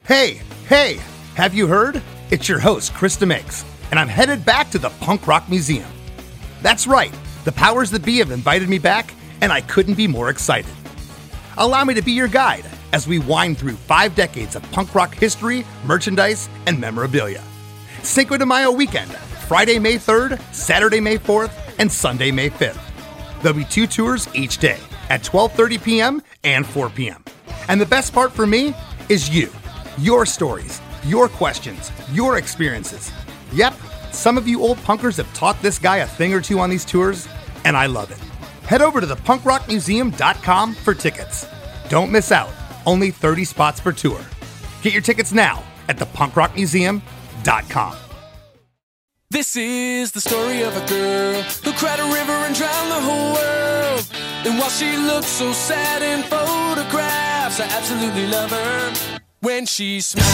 Hey, have you heard? It's your host, Chris DeMakes, and I'm headed back to the Punk Rock Museum. That's right, the powers that be have invited me back, and I couldn't be more excited. Allow me to be your guide as we wind through 5 decades of punk rock history, merchandise, and memorabilia. Cinco de Mayo weekend, Friday, May 3rd, Saturday, May 4th, and Sunday, May 5th. There'll be 2 tours each day at 12:30 p.m. and 4 p.m. And the best part for me is you. Your stories, your questions, your experiences. Yep, some of you old punkers have taught this guy a thing or two on these tours, and I love it. Head over to thepunkrockmuseum.com for tickets. Don't miss out. Only 30 spots per tour. Get your tickets now at thepunkrockmuseum.com. This is the story of a girl who cried a river and drowned the whole world. And while she looks so sad in photographs, I absolutely love her when she smiles.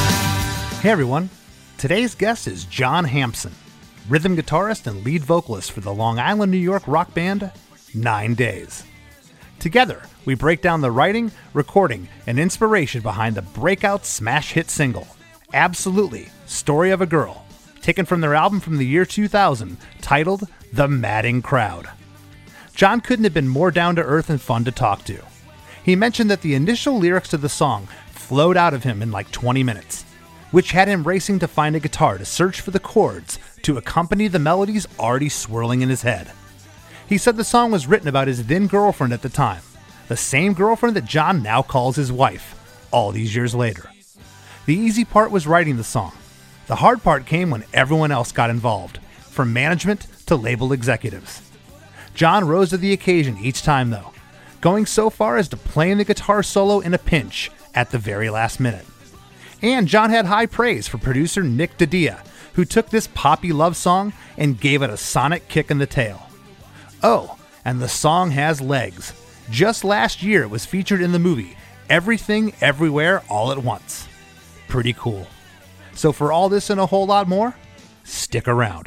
Hey everyone, today's guest is Jon Hampson, rhythm guitarist and lead vocalist for the Long Island, New York rock band 9 Days. Together, we break down the writing, recording, and inspiration behind the breakout smash hit single, Absolutely, Story of a Girl, taken from their album from the year 2000, titled The Madding Crowd. Jon couldn't have been more down-to-earth and fun to talk to. He mentioned that the initial lyrics to the song flowed out of him in like 20 minutes, which had him racing to find a guitar to search for the chords to accompany the melodies already swirling in his head. He said the song was written about his then girlfriend at the time, the same girlfriend that Jon now calls his wife, all these years later. The easy part was writing the song. The hard part came when everyone else got involved, from management to label executives. Jon rose to the occasion each time though, going so far as to playing the guitar solo in a pinch at the very last minute. And Jon had high praise for producer Nick Didia, who took this poppy love song and gave it a sonic kick in the tail. Oh, and the song has legs. Just last year it was featured in the movie Everything Everywhere All at Once. Pretty cool. So for all this and a whole lot more, stick around.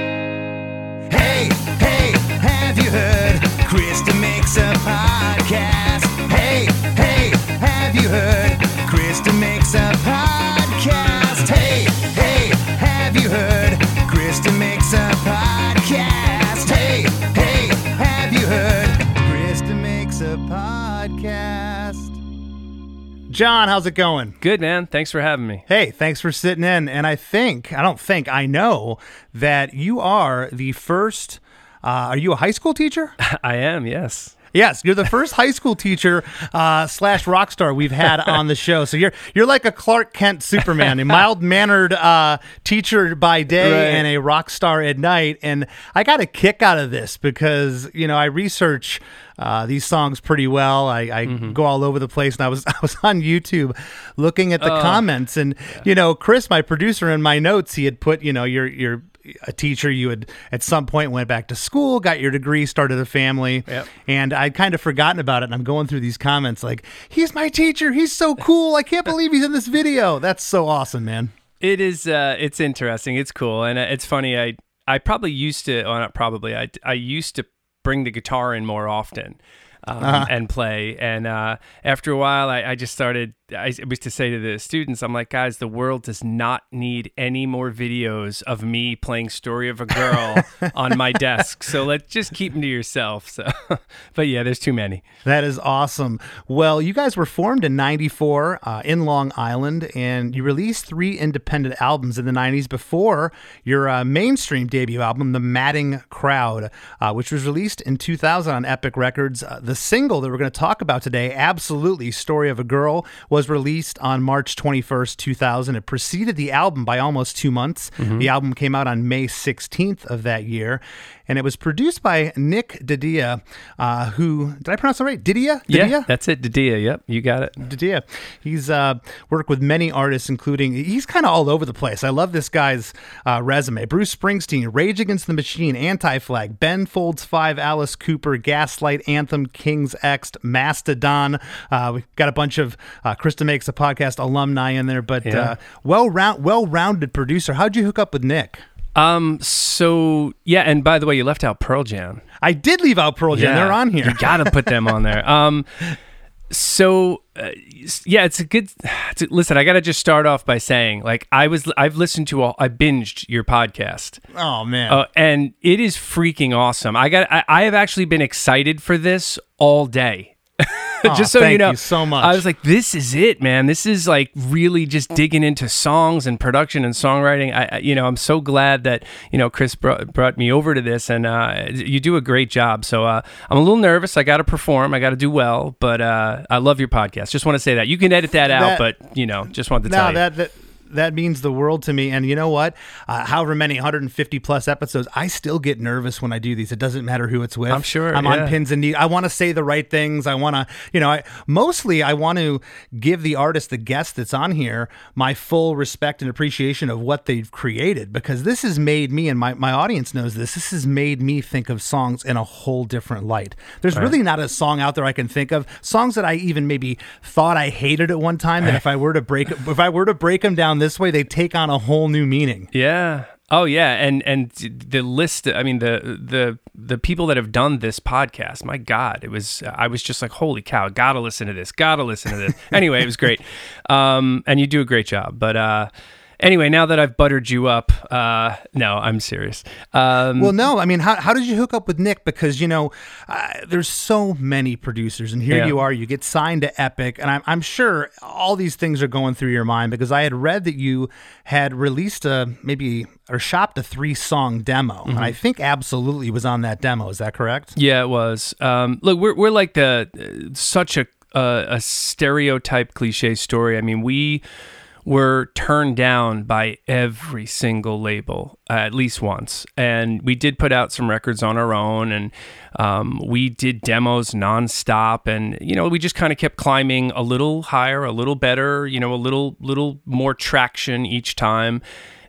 Hey, have you heard? Chris DeMakes a podcast. Hey, have you heard? Chris DeMakes a podcast. Hey, have you heard? Chris DeMakes a podcast. Hey, have you heard? Chris DeMakes a podcast. Jon, how's it going? Good, man. Thanks for having me. Hey, thanks for sitting in. And I know that you are the first, are you a high school teacher? I am, yes. Yes, you're the first high school teacher slash rock star we've had on the show. So you're like a Clark Kent Superman, a mild-mannered teacher by day and a rock star at night. And I got a kick out of this because, I research these songs pretty well. I go all over the place, and I was on YouTube looking at the comments, and Chris, my producer, in my notes, he had put, you're a teacher, you had at some point went back to school, got your degree, started a family, and I'd kind of forgotten about it. And I'm going through these comments like, he's my teacher, he's so cool, I can't believe he's in this video. That's so awesome, man. It is. It's interesting. It's cool, and it's funny. I probably used to, well, not probably. I used to bring the guitar in more often and play. And after a while, I just started, I used to say to the students, I'm like, guys, the world does not need any more videos of me playing Story of a Girl on my desk. So let's just keep them to yourself. So, but yeah, there's too many. That is awesome. Well, you guys were formed in 94 in Long Island, and you released 3 independent albums in the 90s before your mainstream debut album, The Madding Crowd, which was released in 2000 on Epic Records. The single that we're going to talk about today, Absolutely, Story of a Girl, was released on March 21st, 2000. It preceded the album by almost 2 months. Mm-hmm. The album came out on May 16th of that year, and it was produced by Nick Didia, who, did I pronounce that right? Didia? Yeah, that's it, Didia. Yep, you got it. Didia. He's worked with many artists, including, he's kind of all over the place. I love this guy's resume. Bruce Springsteen, Rage Against the Machine, Anti-Flag, Ben Folds 5, Alice Cooper, Gaslight, Anthem, King's X, Mastodon. We've got a bunch of Chris DeMakes a Podcast alumni in there, but well-rounded producer. How'd you hook up with Nick? So yeah, and by the way, you left out Pearl Jam. I did leave out Pearl Jam. They're on here. You gotta put them on there. So, yeah, it's a good. Listen, I got to just start off by saying, like, I binged your podcast. Oh man, and it is freaking awesome. I have actually been excited for this all day. Just so you know, thank you so much. I was like, this is it, man. This is like really just digging into songs and production and songwriting. I'm so glad that, Chris brought me over to this, and you do a great job. So I'm a little nervous. I got to perform. I got to do well, but I love your podcast. Just want to say that. You can edit that out, but, just wanted to tell you. That means the world to me. And you know what? However many 150 plus episodes, I still get nervous when I do these. It doesn't matter who it's with. I'm sure. I'm on pins and needles. I want to say the right things. I want to, I want to give the artist, the guest that's on here, my full respect and appreciation of what they've created, because this has made me, and my audience knows this has made me think of songs in a whole different light. There's really not a song out there I can think of. Songs that I even maybe thought I hated at one time, that if I were to break them down this way, they take on a whole new meaning. Yeah. Oh yeah, and the list. I mean, the people that have done this podcast. My God, I was just like, holy cow! Gotta listen to this. Anyway, it was great, and you do a great job. But anyway, now that I've buttered you up, no, I'm serious. Well, no, I mean, how did you hook up with Nick? Because, there's so many producers, and here you are, you get signed to Epic, and I'm sure all these things are going through your mind, because I had read that you had released shopped a 3-song demo, and I think Absolutely was on that demo. Is that correct? Yeah, it was. Look, we're like such a stereotype cliche story. I mean, we were turned down by every single label at least once, and we did put out some records on our own, and we did demos nonstop, and we just kind of kept climbing a little higher, a little better, a little more traction each time.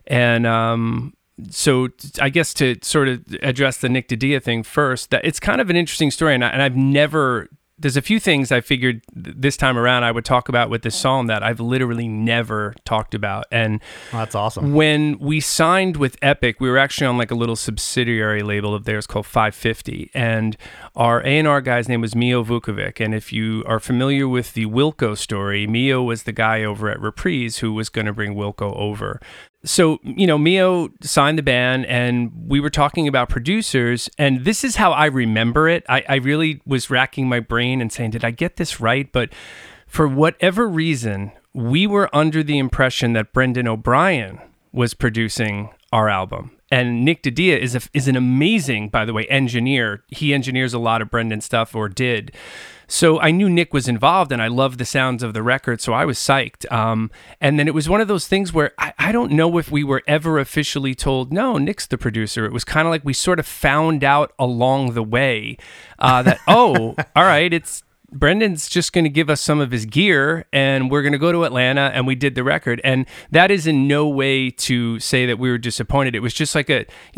And so I guess to sort of address the Nick Didia thing first, that it's kind of an interesting story, and I've never. There's a few things I figured this time around I would talk about with this song that I've literally never talked about. And that's awesome. When we signed with Epic, we were actually on like a little subsidiary label of theirs called 550. And our A&R guy's name was Mio Vukovic. And if you are familiar with the Wilco story, Mio was the guy over at Reprise who was going to bring Wilco over. So, Mio signed the band, and we were talking about producers, and this is how I remember it. I really was racking my brain and saying, did I get this right? But for whatever reason, we were under the impression that Brendan O'Brien was producing our album. And Nick Didia is an amazing, by the way, engineer. He engineers a lot of Brendan stuff, or did. So I knew Nick was involved, and I loved the sounds of the record, so I was psyched. And then it was one of those things where I don't know if we were ever officially told, no, Nick's the producer. It was kind of like we sort of found out along the way that, oh, all right, Brendan's just going to give us some of his gear, and we're going to go to Atlanta, and we did the record. And that is in no way to say that we were disappointed. It was just like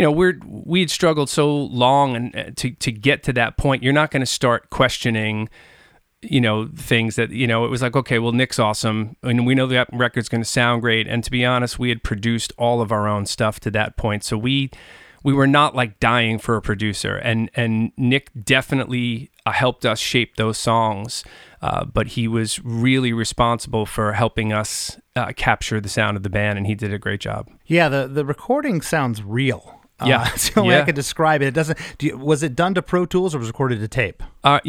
we had struggled so long and to get to that point. You're not going to start questioning, things that, it was like, okay, well, Nick's awesome, and we know that record's going to sound great. And to be honest, we had produced all of our own stuff to that point. So we were not like dying for a producer, and Nick definitely helped us shape those songs, but he was really responsible for helping us capture the sound of the band, and he did a great job. Yeah, the recording sounds real. Yeah, it's the only way I could describe it. It doesn't. Was it done to Pro Tools or was it recorded to tape?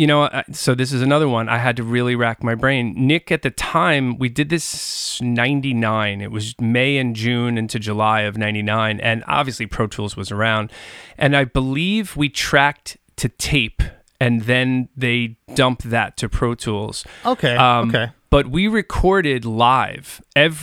So this is another one. I had to really rack my brain. Nick, at the time, we did this 99. It was May and June into July of 99, and obviously Pro Tools was around. And I believe we tracked to tape, and then they dumped that to Pro Tools. Okay. Okay. But we recorded live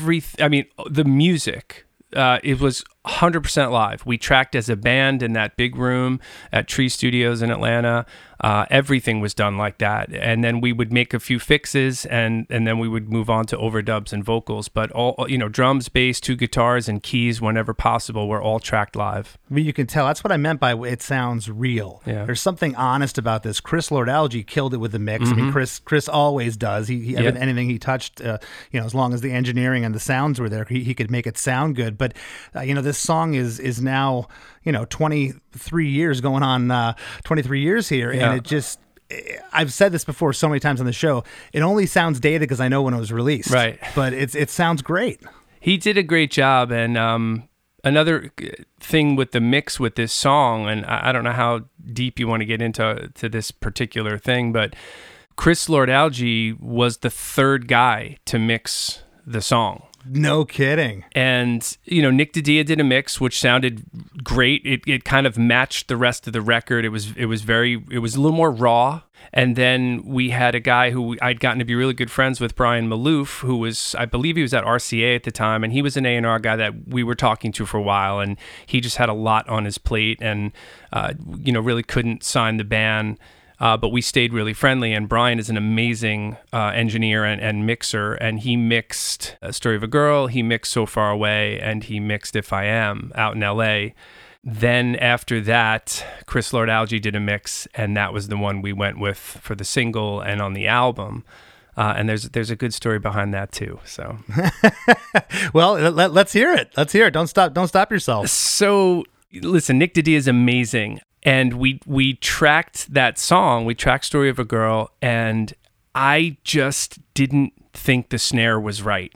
the music. It was 100% live. We tracked as a band in that big room at Tree Studios in Atlanta. Everything was done like that. And then we would make a few fixes, and then we would move on to overdubs and vocals. But all, drums, bass, 2 guitars, and keys whenever possible were all tracked live. I mean, you can tell. That's what I meant by it sounds real. Yeah. There's something honest about this. Chris Lord-Alge killed it with the mix. Mm-hmm. I mean, Chris always does. He anything he touched, as long as the engineering and the sounds were there, he could make it sound good. But, this song is now, 23 years going on, 23 years here. Yeah. And I've said this before so many times on the show. It only sounds dated because I know when it was released. Right. But it sounds great. He did a great job. And another thing with the mix with this song, and I don't know how deep you want to get into this particular thing, but Chris Lord-Alge was the third guy to mix the song. No kidding. And, Nick Didia did a mix, which sounded great. It kind of matched the rest of the record. It was a little more raw. And then we had a guy who I'd gotten to be really good friends with, Brian Malouf, who was, I believe he was at RCA at the time, and he was an A&R guy that we were talking to for a while, and he just had a lot on his plate and, really couldn't sign the band. But we stayed really friendly, and Brian is an amazing engineer and mixer, and he mixed A Story of a Girl, he mixed So Far Away, and he mixed If I Am out in LA. Then after that, Chris Lord-Alge did a mix, and that was the one we went with for the single and on the album. And there's a good story behind that too. So, well, let's hear it. Let's hear it. Don't stop yourself. So, listen, Nick Didia is amazing. And we tracked that song, we tracked Story of a Girl, and I just didn't think the snare was right.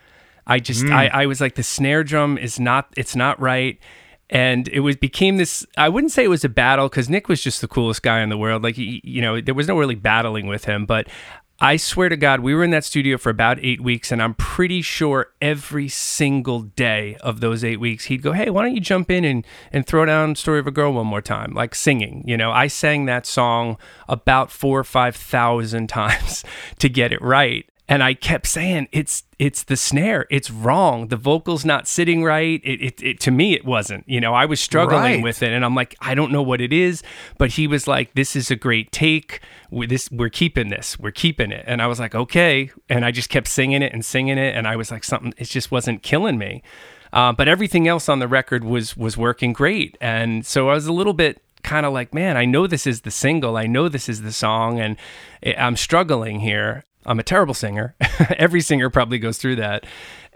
I was like, the snare drum it's not right. And became this, I wouldn't say it was a battle, because Nick was just the coolest guy in the world. Like, there was no really battling with him, but I swear to God, we were in that studio for about 8 weeks, and I'm pretty sure every single day of those 8 weeks, he'd go, hey, why don't you jump in and throw down Story of a Girl one more time, like singing. I sang that song about 4,000 or 5,000 times to get it right. And I kept saying, it's the snare. It's wrong. The vocal's not sitting right. It to me, it wasn't. I was struggling with it, and I'm like, I don't know what it is. But he was like, this is a great take. We're keeping this. We're keeping it. And I was like, okay. And I just kept singing it. And I was like, it just wasn't killing me. But everything else on the record was working great. And so I was a little bit kind of like, man, I know this is the single. I know this is the song, and I'm struggling here. I'm a terrible singer. Every singer probably goes through that.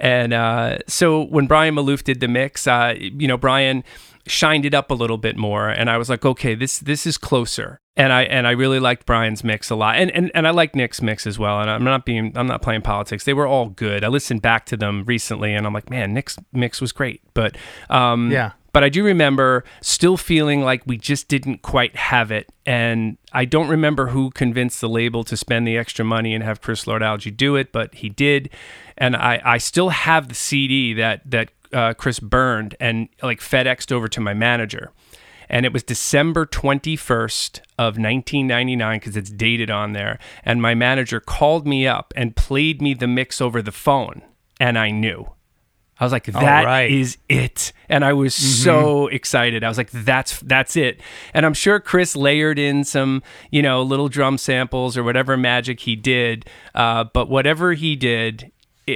And so when Brian Malouf did the mix, Brian shined it up a little bit more, and I was like, okay, this is closer. And I really liked Brian's mix a lot, and I like Nick's mix as well. And I'm not playing politics. They were all good. I listened back to them recently, and I'm like, man, Nick's mix was great. But yeah. But I do remember still feeling like we just didn't quite have it. And I don't remember who convinced the label to spend the extra money and have Chris Lord-Alge do it, but he did. And I still have the CD that Chris burned and like FedExed over to my manager. And it was December 21st of 1999, because it's dated on there. And my manager called me up and played me the mix over the phone. And I knew. I was like, that is it. And I was so excited. I was like, that's it. And I'm sure Chris layered in some, little drum samples or whatever magic he did. But whatever he did,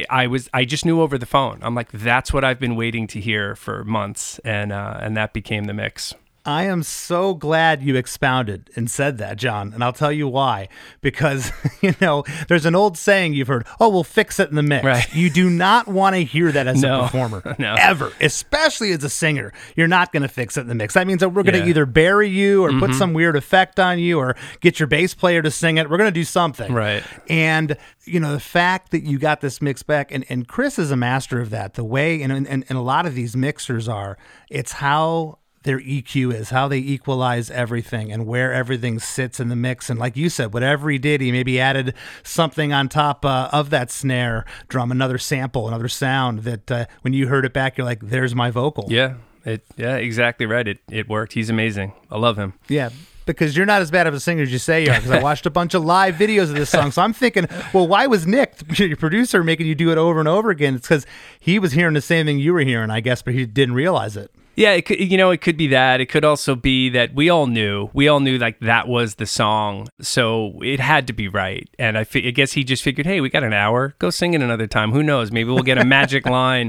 I just knew over the phone. I'm like, that's what I've been waiting to hear for months. And that became the mix. I am so glad you expounded and said that, John, and I'll tell you why. Because, there's an old saying you've heard, oh, we'll fix it in the mix. Right. You do not want to hear that as a performer, ever, especially as a singer. You're not going to fix it in the mix. That means that we're going to either bury you or put some weird effect on you or get your bass player to sing it. We're going to do something. Right. And, the fact that you got this mix back, and Chris is a master of that, the way, and a lot of these mixers are, it's how their EQ is, how they equalize everything and where everything sits in the mix. And like you said, whatever he did, he maybe added something on top of that snare drum, another sample, another sound that when you heard it back, you're like, there's my vocal. Yeah, exactly right. It worked. He's amazing. I love him. Yeah. Because you're not as bad of a singer as you say you are, because I watched a bunch of live videos of this song. So I'm thinking, well, why was Nick, your producer, making you do it over and over again? It's because he was hearing the same thing you were hearing, I guess, but he didn't realize it. Yeah, it could be that. It could also be that we all knew like that was the song, so it had to be right. And I guess he just figured, hey, we got an hour, go sing it another time. Who knows? Maybe we'll get a magic line,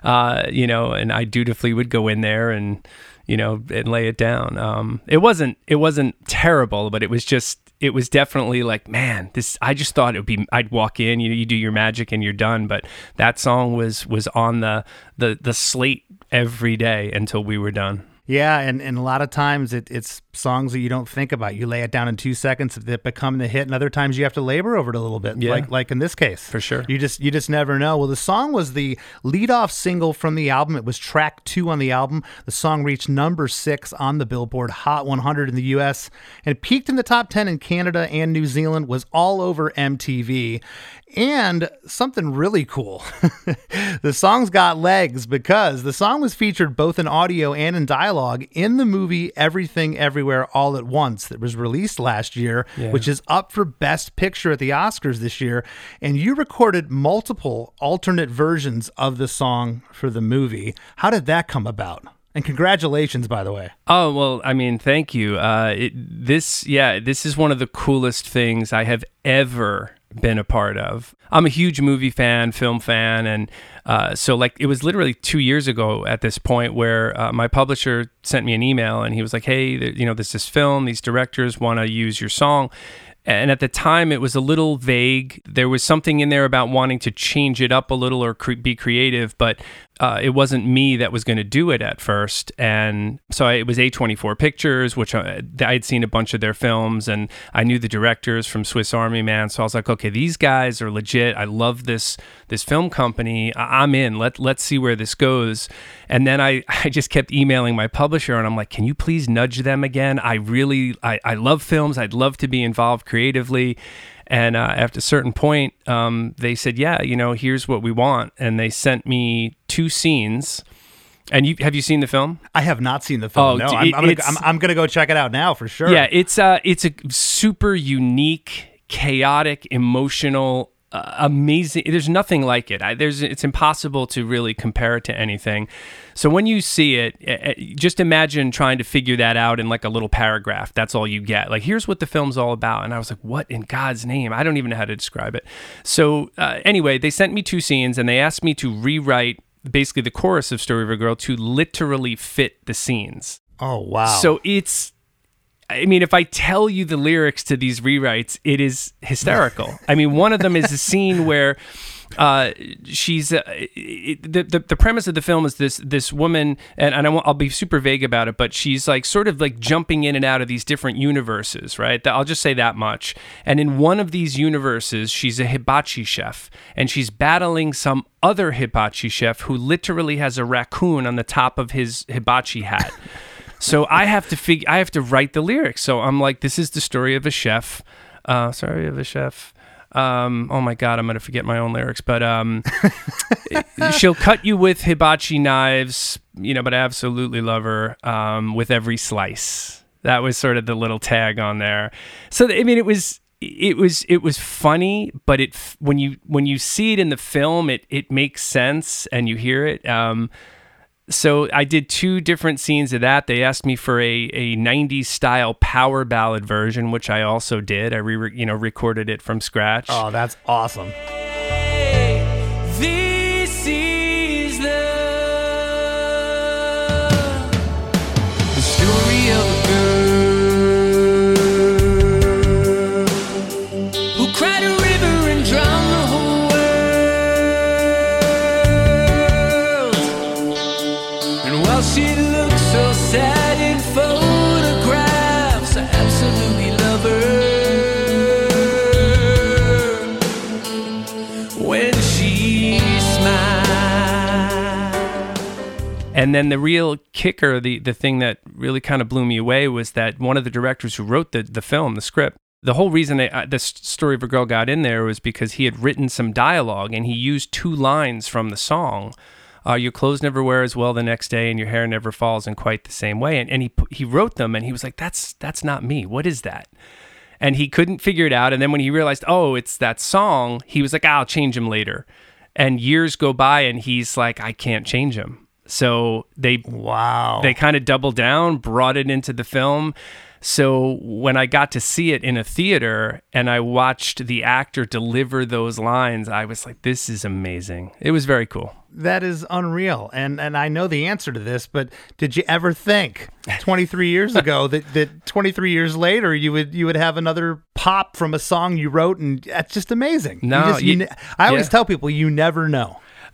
and I dutifully would go in there and lay it down. It wasn't terrible, but it was definitely like, man, I just thought it would be, I'd walk in, you do your magic and you're done. But that song was on the slate every day until we were done. Yeah, and a lot of times it's songs that you don't think about. You lay it down in 2 seconds that become the hit, and other times you have to labor over it a little bit, like in this case. For sure. You just never know. Well, the song was the lead-off single from the album. It was track 2 on the album. The song reached number 6 on the Billboard Hot 100 in the U.S. and peaked in the top 10 in Canada and New Zealand, was all over MTV. And something really cool, the song's got legs because the song was featured both in audio and in dialogue in the movie Everything Everywhere All at Once that was released last year, which is up for Best Picture at the Oscars this year. And you recorded multiple alternate versions of the song for the movie. How did that come about? And congratulations, by the way. Oh, well, I mean, thank you. This is one of the coolest things I have ever been a part of. I'm a huge movie fan, film fan, and so like it was literally 2 years ago at this point where my publisher sent me an email and he was like, hey, there's this film, these directors want to use your song. And at the time, it was a little vague. There was something in there about wanting to change it up a little or be creative, but it wasn't me that was going to do it at first. And so it was A24 Pictures, which I'd seen a bunch of their films, and I knew the directors from Swiss Army Man. So I was like, okay, these guys are legit. I love this film company. I'm in. Let's see where this goes. And then I just kept emailing my publisher, and I'm like, can you please nudge them again? I love films. I'd love to be involved creatively. And at a certain point, they said, yeah, here's what we want. And they sent me 2 scenes. And have you seen the film? I have not seen the film. No, I'm gonna go check it out now for sure. Yeah, it's a super unique, chaotic, emotional, amazing. There's nothing like it. It's impossible to really compare it to anything. So when you see it, just imagine trying to figure that out in like a little paragraph. That's all you get. Like, here's what the film's all about. And I was like, what in God's name? I don't even know how to describe it. So anyway, they sent me 2 scenes and they asked me to rewrite basically the chorus of Story of a Girl to literally fit the scenes. Oh, wow. So if I tell you the lyrics to these rewrites, it is hysterical. I mean, one of them is a scene where she's the premise of the film is this woman, and I'll be super vague about it, but she's like sort of like jumping in and out of these different universes, right? I'll just say that much. And in one of these universes, she's a hibachi chef, and she's battling some other hibachi chef who literally has a raccoon on the top of his hibachi hat. So I have to write the lyrics. So I'm like, this is the story of a chef. Oh my God, I'm going to forget my own lyrics. But she'll cut you with hibachi knives, but I absolutely love her with every slice. That was sort of the little tag on there. So, I mean, it was funny, but when you see it in the film, it makes sense and you hear it. So I did 2 different scenes of that. They asked me for a 90s style power ballad version, which I also did. I recorded it from scratch. Oh, that's awesome. This is the story of a girl who cried a river and drowned the whole world. And while she looks so sad in photographs, I absolutely love her when she smiles. And then the real kicker, the thing that really kind of blew me away was that one of the directors who wrote the film, the script, the whole reason the Story of a Girl got in there was because he had written some dialogue and he used 2 lines from the song. Your clothes never wear as well the next day, and your hair never falls in quite the same way. And he wrote them, and he was like, that's not me. What is that? And he couldn't figure it out. And then when he realized, oh, it's that song, he was like, I'll change him later. And years go by, and he's like, I can't change him. So they kind of doubled down, brought it into the film. So when I got to see it in a theater and I watched the actor deliver those lines, I was like, this is amazing. It was very cool. That is unreal. And I know the answer to this, but did you ever think 23 years ago that 23 years later you would have another pop from a song you wrote? And that's just amazing. No, I always tell people you never know.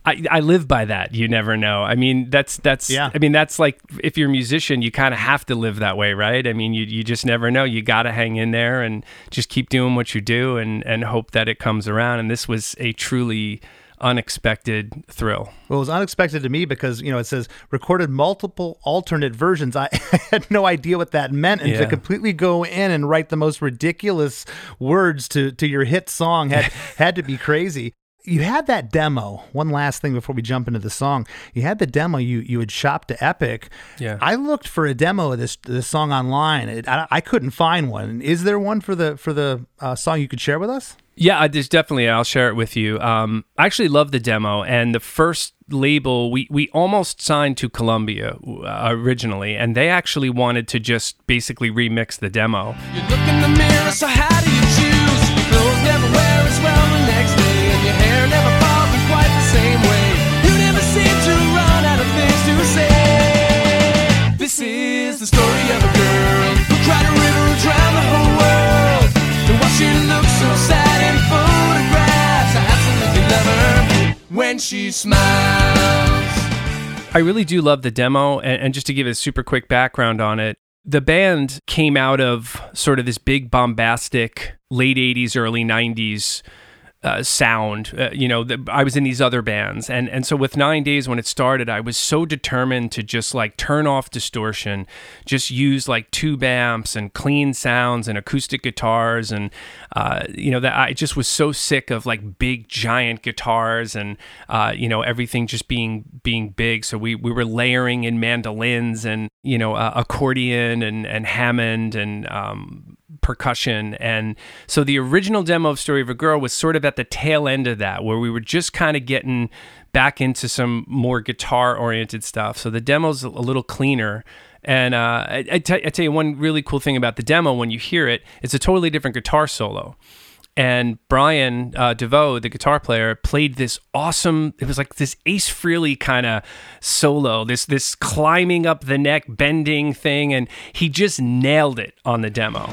I live by that. You never know. I mean, that's Yeah. I mean, that's like, if you're a musician, you kind of have to live that way, right? I mean, you just never know. You got to hang in there and just keep doing what you do and hope that it comes around. And this was a truly unexpected thrill. Well, it was unexpected to me because, it says recorded multiple alternate versions. I had no idea what that meant. And to completely go in and write the most ridiculous words to your hit song had to be crazy. You had that demo. One last thing before we jump into the song. You had the demo you had shopped to Epic. Yeah. I looked for a demo of this song online. I couldn't find one. Is there one for the song you could share with us? Yeah, there's definitely. I'll share it with you. I actually love the demo, and the first label we almost signed to Columbia originally, and they actually wanted to just basically remix the demo. You look in the mirror, so how do you choose? Your clothes never wear as well the next day, and your hair never falls in quite the same way. You never seem to run out of things to say. This is the story of a girl who cried a river and drowned the whole world. And while she looks so sad in photographs, I absolutely love her when she smiles. I really do love the demo, and just to give a super quick background on it, the band came out of sort of this big bombastic late 80s, early 90s sound. I was in these other bands. And so with 9 Days, when it started, I was so determined to just like turn off distortion, just use like tube amps and clean sounds and acoustic guitars. And, that I just was so sick of like big giant guitars and, everything just being big. So we were layering in mandolins and, accordion and Hammond and, percussion. And so the original demo of Story of a Girl was sort of at the tail end of that, where we were just kind of getting back into some more guitar-oriented stuff. So the demo's a little cleaner. And I tell you one really cool thing about the demo, when you hear it, it's a totally different guitar solo. And Brian DeVoe, the guitar player, played this awesome, it was like this Ace Frehley kind of solo, this climbing up the neck, bending thing, and he just nailed it on the demo.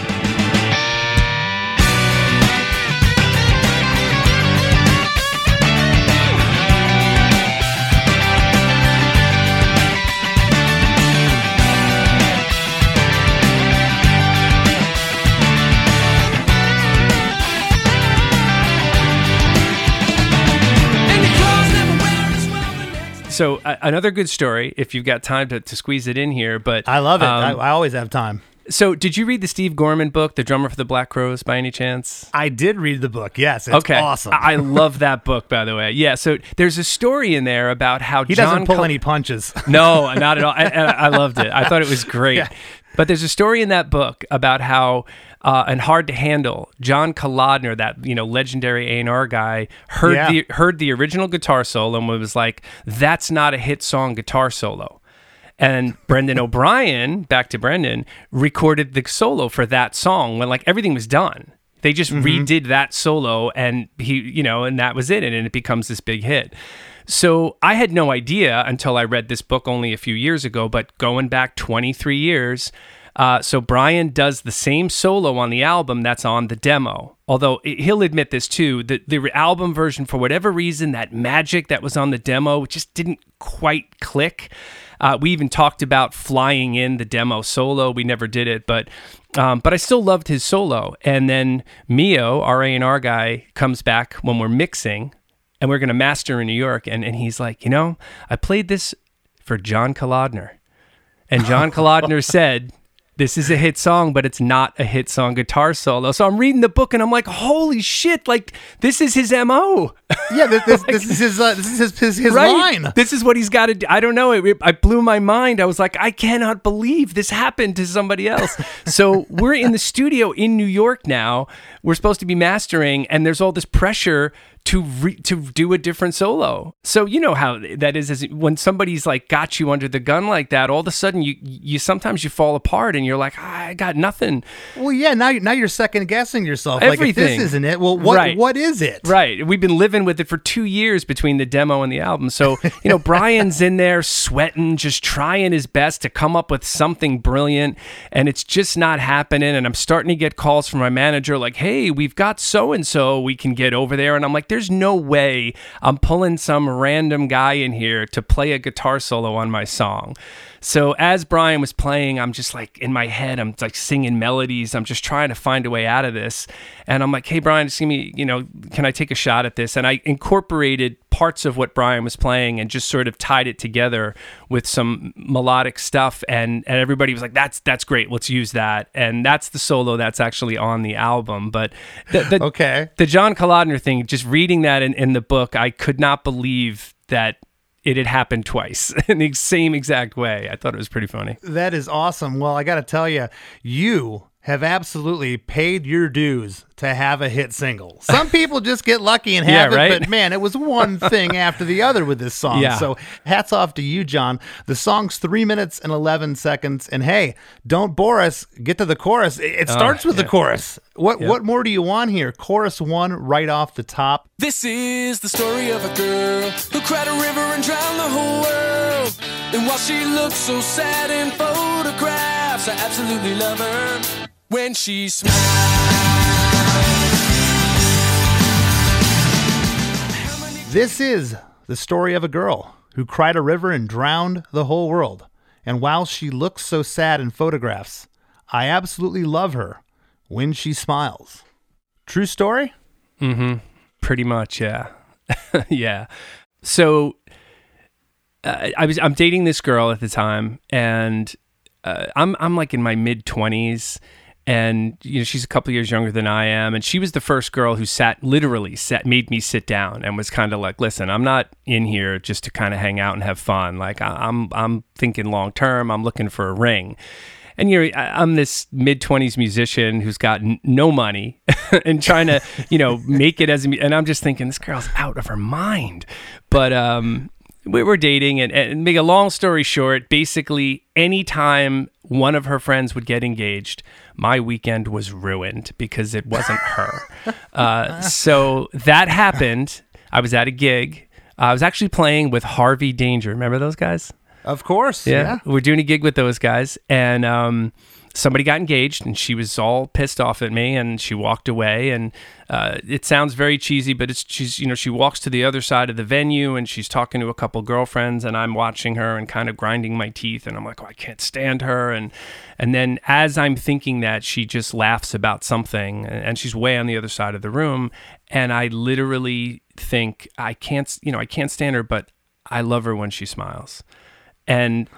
So another good story, if you've got time to squeeze it in here. But I love it. I always have time. So did you read the Steve Gorman book, The Drummer for the Black Crowes, by any chance? I did read the book, yes. It's awesome. I love that book, by the way. Yeah, so there's a story in there about how he doesn't pull any punches. No, not at all. I loved it. I thought it was great. Yeah. But there's a story in that book about how, and Hard to Handle, John Kalodner, that legendary A&R guy, heard the original guitar solo and was like, "That's not a hit song guitar solo." And Brendan O'Brien, back to Brendan, recorded the solo for that song when like everything was done. They just redid that solo, and and that was it, and it becomes this big hit. So I had no idea until I read this book only a few years ago, but going back 23 years, so Brian does the same solo on the album that's on the demo. Although he'll admit this too, the album version, for whatever reason, that magic that was on the demo just didn't quite click. We even talked about flying in the demo solo. We never did it, but I still loved his solo. And then Mio, our A&R guy, comes back when we're mixing, and we're going to master in New York. And he's like, I played this for John Kalodner. And John Kalodner said, this is a hit song, but it's not a hit song guitar solo. So I'm reading the book and I'm like, holy shit, like this is his MO. Yeah, this is his right? line. This is what he's got to do. I don't know. I blew my mind. I was like, I cannot believe this happened to somebody else. So we're in the studio in New York now. We're supposed to be mastering, and there's all this pressure to do a different solo. So you know how that is when somebody's like got you under the gun like that, all of a sudden you sometimes you fall apart and you're like, I got nothing. Well, yeah, now you're second guessing yourself. Everything. Like, if this isn't it, well, what is it? Right. We've been living with it for 2 years between the demo and the album. So, Brian's in there sweating, just trying his best to come up with something brilliant, and it's just not happening. And I'm starting to get calls from my manager like, hey, we've got so-and-so we can get over there. And I'm like, there's no way I'm pulling some random guy in here to play a guitar solo on my song. So as Brian was playing, I'm just like in my head, I'm like singing melodies. I'm just trying to find a way out of this. And I'm like, hey, Brian, just give me, can I take a shot at this? And I incorporated parts of what Brian was playing and just sort of tied it together with some melodic stuff. And everybody was like, that's great. Let's use that. And that's the solo that's actually on the album. But the John Kalodner thing, just reading that in the book, I could not believe that it had happened twice in the same exact way. I thought it was pretty funny. That is awesome. Well, I got to tell you, you have absolutely paid your dues to have a hit single. Some people just get lucky and have it, but man, it was one thing after the other with this song. Yeah. So hats off to you, John. The song's 3 minutes and 11 seconds. And hey, don't bore us. Get to the chorus. It starts with the chorus. What more do you want here? Chorus 1 right off the top. This is the story of a girl who cried a river and drowned the whole world. And while she looks so sad in photographs, I absolutely love her when she smiles. This is the story of a girl who cried a river and drowned the whole world. And while she looks so sad in photographs, I absolutely love her when she smiles. True story? Mm-hmm. Pretty much, yeah. Yeah. So I'm dating this girl at the time, and I'm like in my mid-20s, and she's a couple years younger than I am, and she was the first girl who made me sit down and was kind of like, listen, I'm not in here just to kind of hang out and have fun. Like I'm thinking long term. I'm looking for a ring. And I'm this mid-20s musician who's got no money and trying to, make it and I'm just thinking, this girl's out of her mind. But we were dating, and make a long story short, basically anytime one of her friends would get engaged, my weekend was ruined because it wasn't her. So that happened. I was at a gig. I was actually playing with Harvey Danger. Remember those guys? Of course. Yeah. We're doing a gig with those guys, and somebody got engaged, and she was all pissed off at me, and she walked away. And it sounds very cheesy, but she walks to the other side of the venue, and she's talking to a couple girlfriends, and I'm watching her and kind of grinding my teeth, and I'm like, oh, I can't stand her. And then as I'm thinking that, she just laughs about something, and she's way on the other side of the room, and I literally think, I can't stand her, but I love her when she smiles. And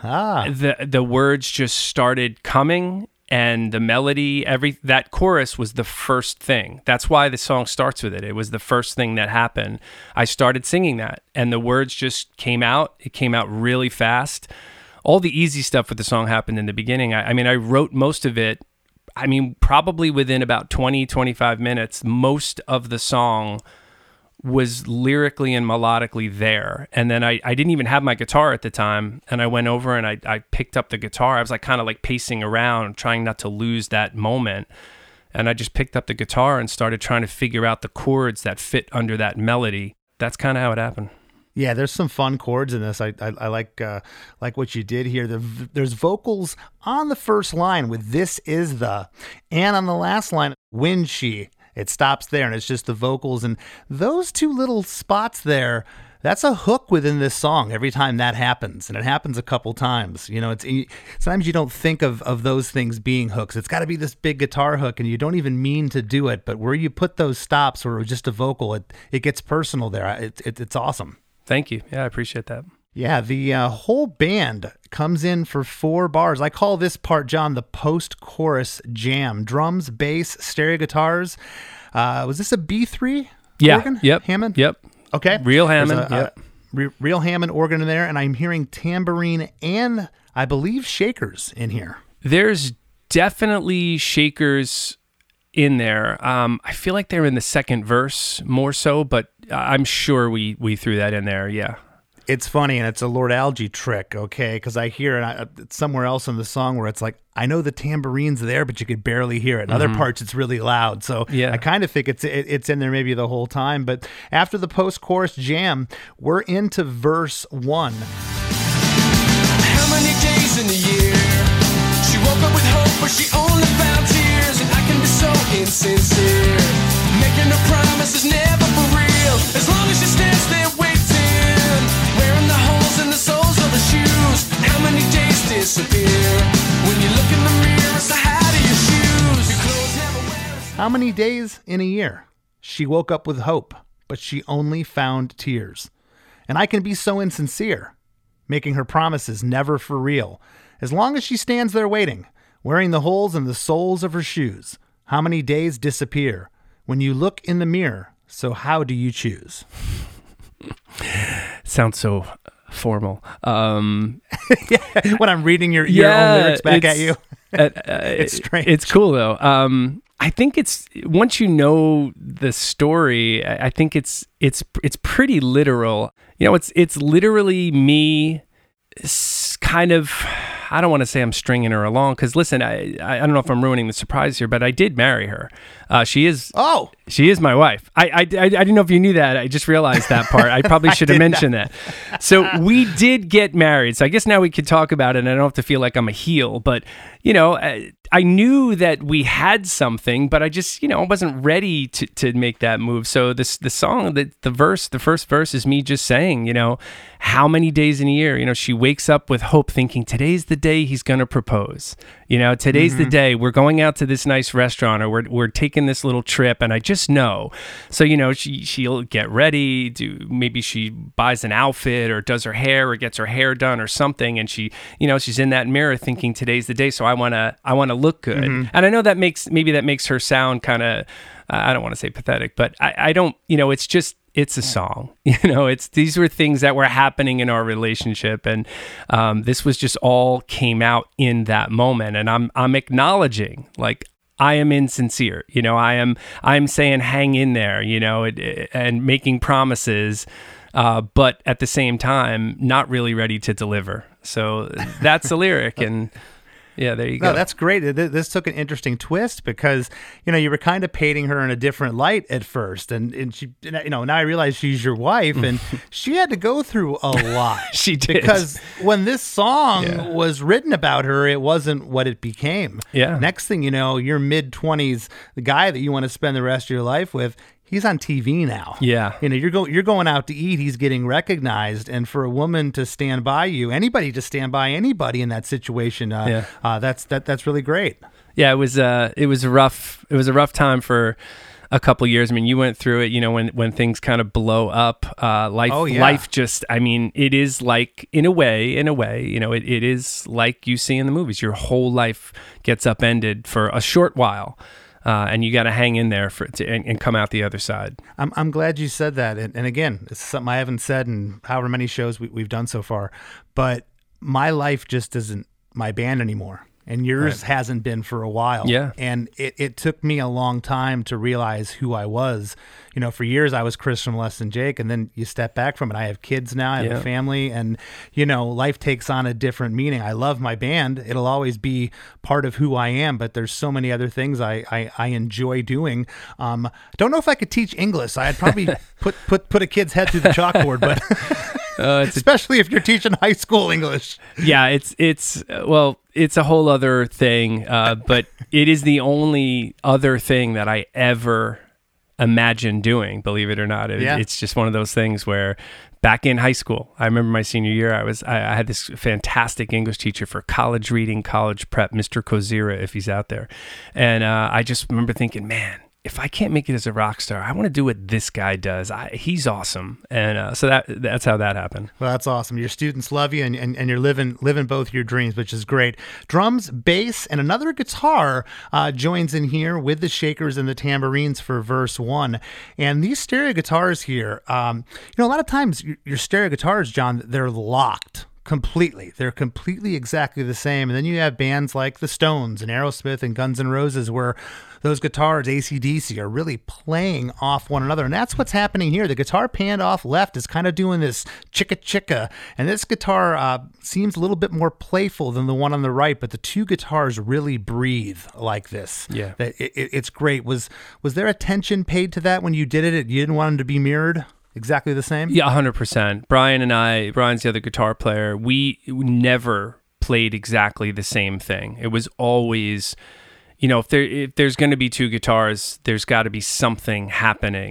the words just started coming, and the melody, that chorus was the first thing. That's why the song starts with it. It was the first thing that happened. I started singing that, and the words just came out. It came out really fast. All the easy stuff with the song happened in the beginning. I wrote most of it, probably within about 20, 25 minutes, most of the song was lyrically and melodically there. And then I didn't even have my guitar at the time, and I went over and I picked up the guitar. I was like kind of like pacing around, trying not to lose that moment. And I just picked up the guitar and started trying to figure out the chords that fit under that melody. That's kind of how it happened. Yeah, there's some fun chords in this. I like what you did here. There's vocals on the first line with "This is the," and on the last line, "When she." It stops there, and it's just the vocals, and those two little spots there, that's a hook within this song every time that happens, and it happens a couple times. Sometimes you don't think of those things being hooks. It's got to be this big guitar hook, and you don't even mean to do it, but where you put those stops or just a vocal, it gets personal there. It's awesome. Thank you. Yeah, I appreciate that. Yeah, the whole band comes in for 4 bars. I call this part, John, the post-chorus jam. Drums, bass, stereo guitars. Was this a B3 organ? Yep. Hammond? Yep. Okay. Real Hammond. Real Hammond organ in there, and I'm hearing tambourine and, I believe, shakers in here. There's definitely shakers in there. I feel like they're in the second verse more so, but I'm sure we threw that in there, yeah. It's funny, and it's a Lord Alge trick, okay? Because I hear it somewhere else in the song where it's like, I know the tamborine's there, but you could barely hear it. In other parts, it's really loud. So I kind of think it's in there maybe the whole time. But after the post-chorus jam, we're into verse 1. How many days in the year she woke up with hope, but she only found tears, and I can be so insincere, making her promises never for real. As long as she stands there waiting, wearing the holes in the soles of her shoes. How many days disappear when you look in the mirror? So how do you choose? Your clothes never wear. How many days in a year? She woke up with hope, but she only found tears. And I can be so insincere, making her promises never for real. As long as she stands there waiting, wearing the holes in the soles of her shoes. How many days disappear when you look in the mirror? So how do you choose? Sounds so formal. When I'm reading your own lyrics back at you. It's strange. It's cool though. I think it's once you know the story, I think it's pretty literal. You know, it's literally me kind of, I don't want to say I'm stringing her along because listen, I don't know if I'm ruining the surprise here, but I did marry her. She is my wife. I didn't know if you knew that. I just realized that part. I probably should have mentioned that. So we did get married. So I guess now we could talk about it and I don't have to feel like I'm a heel, but you know, I knew that we had something, but I just, wasn't ready to make that move. So the song, the first verse is me just saying, how many days in a year, she wakes up with hope thinking today's the day he's going to propose. Today's the day we're going out to this nice restaurant or we're taking this little trip and I just know. So, she'll get ready, maybe she buys an outfit or does her hair or gets her hair done or something. And she, she's in that mirror thinking today's the day. So I want to look good. And I know that makes her sound kind of, I don't want to say pathetic, but I don't, it's a song, these were things that were happening in our relationship. And this was just all came out in that moment. And I'm acknowledging like, I am insincere, I'm saying hang in there, and making promises, but at the same time, not really ready to deliver. So that's a lyric. And yeah, there you go. No, that's great. This took an interesting twist because, you were kind of painting her in a different light at first. And she, now I realize she's your wife and she had to go through a lot. She did. Because when this song was written about her, it wasn't what it became. Yeah. Next thing you know, your mid-20s, the guy that you want to spend the rest of your life with, he's on TV now. Yeah. You're going out to eat. He's getting recognized. And for a woman to stand by you, anybody to stand by anybody in that situation, that's really great. Yeah, it was a rough time for a couple years. I mean, you went through it, when things kind of blow up, life just, it is like, in a way, it is like you see in the movies. Your whole life gets upended for a short while. And you got to hang in there and come out the other side. I'm glad you said that. And again, it's something I haven't said in however many shows we've done so far. But my life just isn't my band anymore. And yours hasn't been for a while. Yeah. And it took me a long time to realize who I was. For years I was Chris from Less Than Jake, and then you step back from it. I have kids now, I have a family, and, life takes on a different meaning. I love my band. It'll always be part of who I am, but there's so many other things I enjoy doing. Don't know if I could teach English. I'd probably put a kid's head through the chalkboard, but especially if you're teaching high school English. Yeah, it's a whole other thing, but it is the only other thing that I ever imagined doing, believe it or not. It's just one of those things where back in high school, I remember my senior year, I had this fantastic English teacher for college reading, college prep, Mr. Kozira, if he's out there. And I just remember thinking, man, if I can't make it as a rock star, I want to do what this guy does. He's awesome. And so that's how that happened. Well, that's awesome. Your students love you and you're living both your dreams, which is great. Drums, bass, and another guitar joins in here with the shakers and the tambourines for verse 1. And these stereo guitars here, a lot of times your stereo guitars, John, they're locked. Completely. They're completely exactly the same. And then you have bands like the Stones and Aerosmith and Guns N' Roses where those guitars, AC/DC, are really playing off one another. And that's what's happening here. The guitar panned off left is kind of doing this chicka-chicka. And this guitar seems a little bit more playful than the one on the right, but the two guitars really breathe like this. Yeah. It's great. Was there attention paid to that when you did it? You didn't want them to be mirrored? Exactly the same? Yeah, 100%. Brian's the other guitar player. We never played exactly the same thing. It was always, if there's going to be two guitars, there's got to be something happening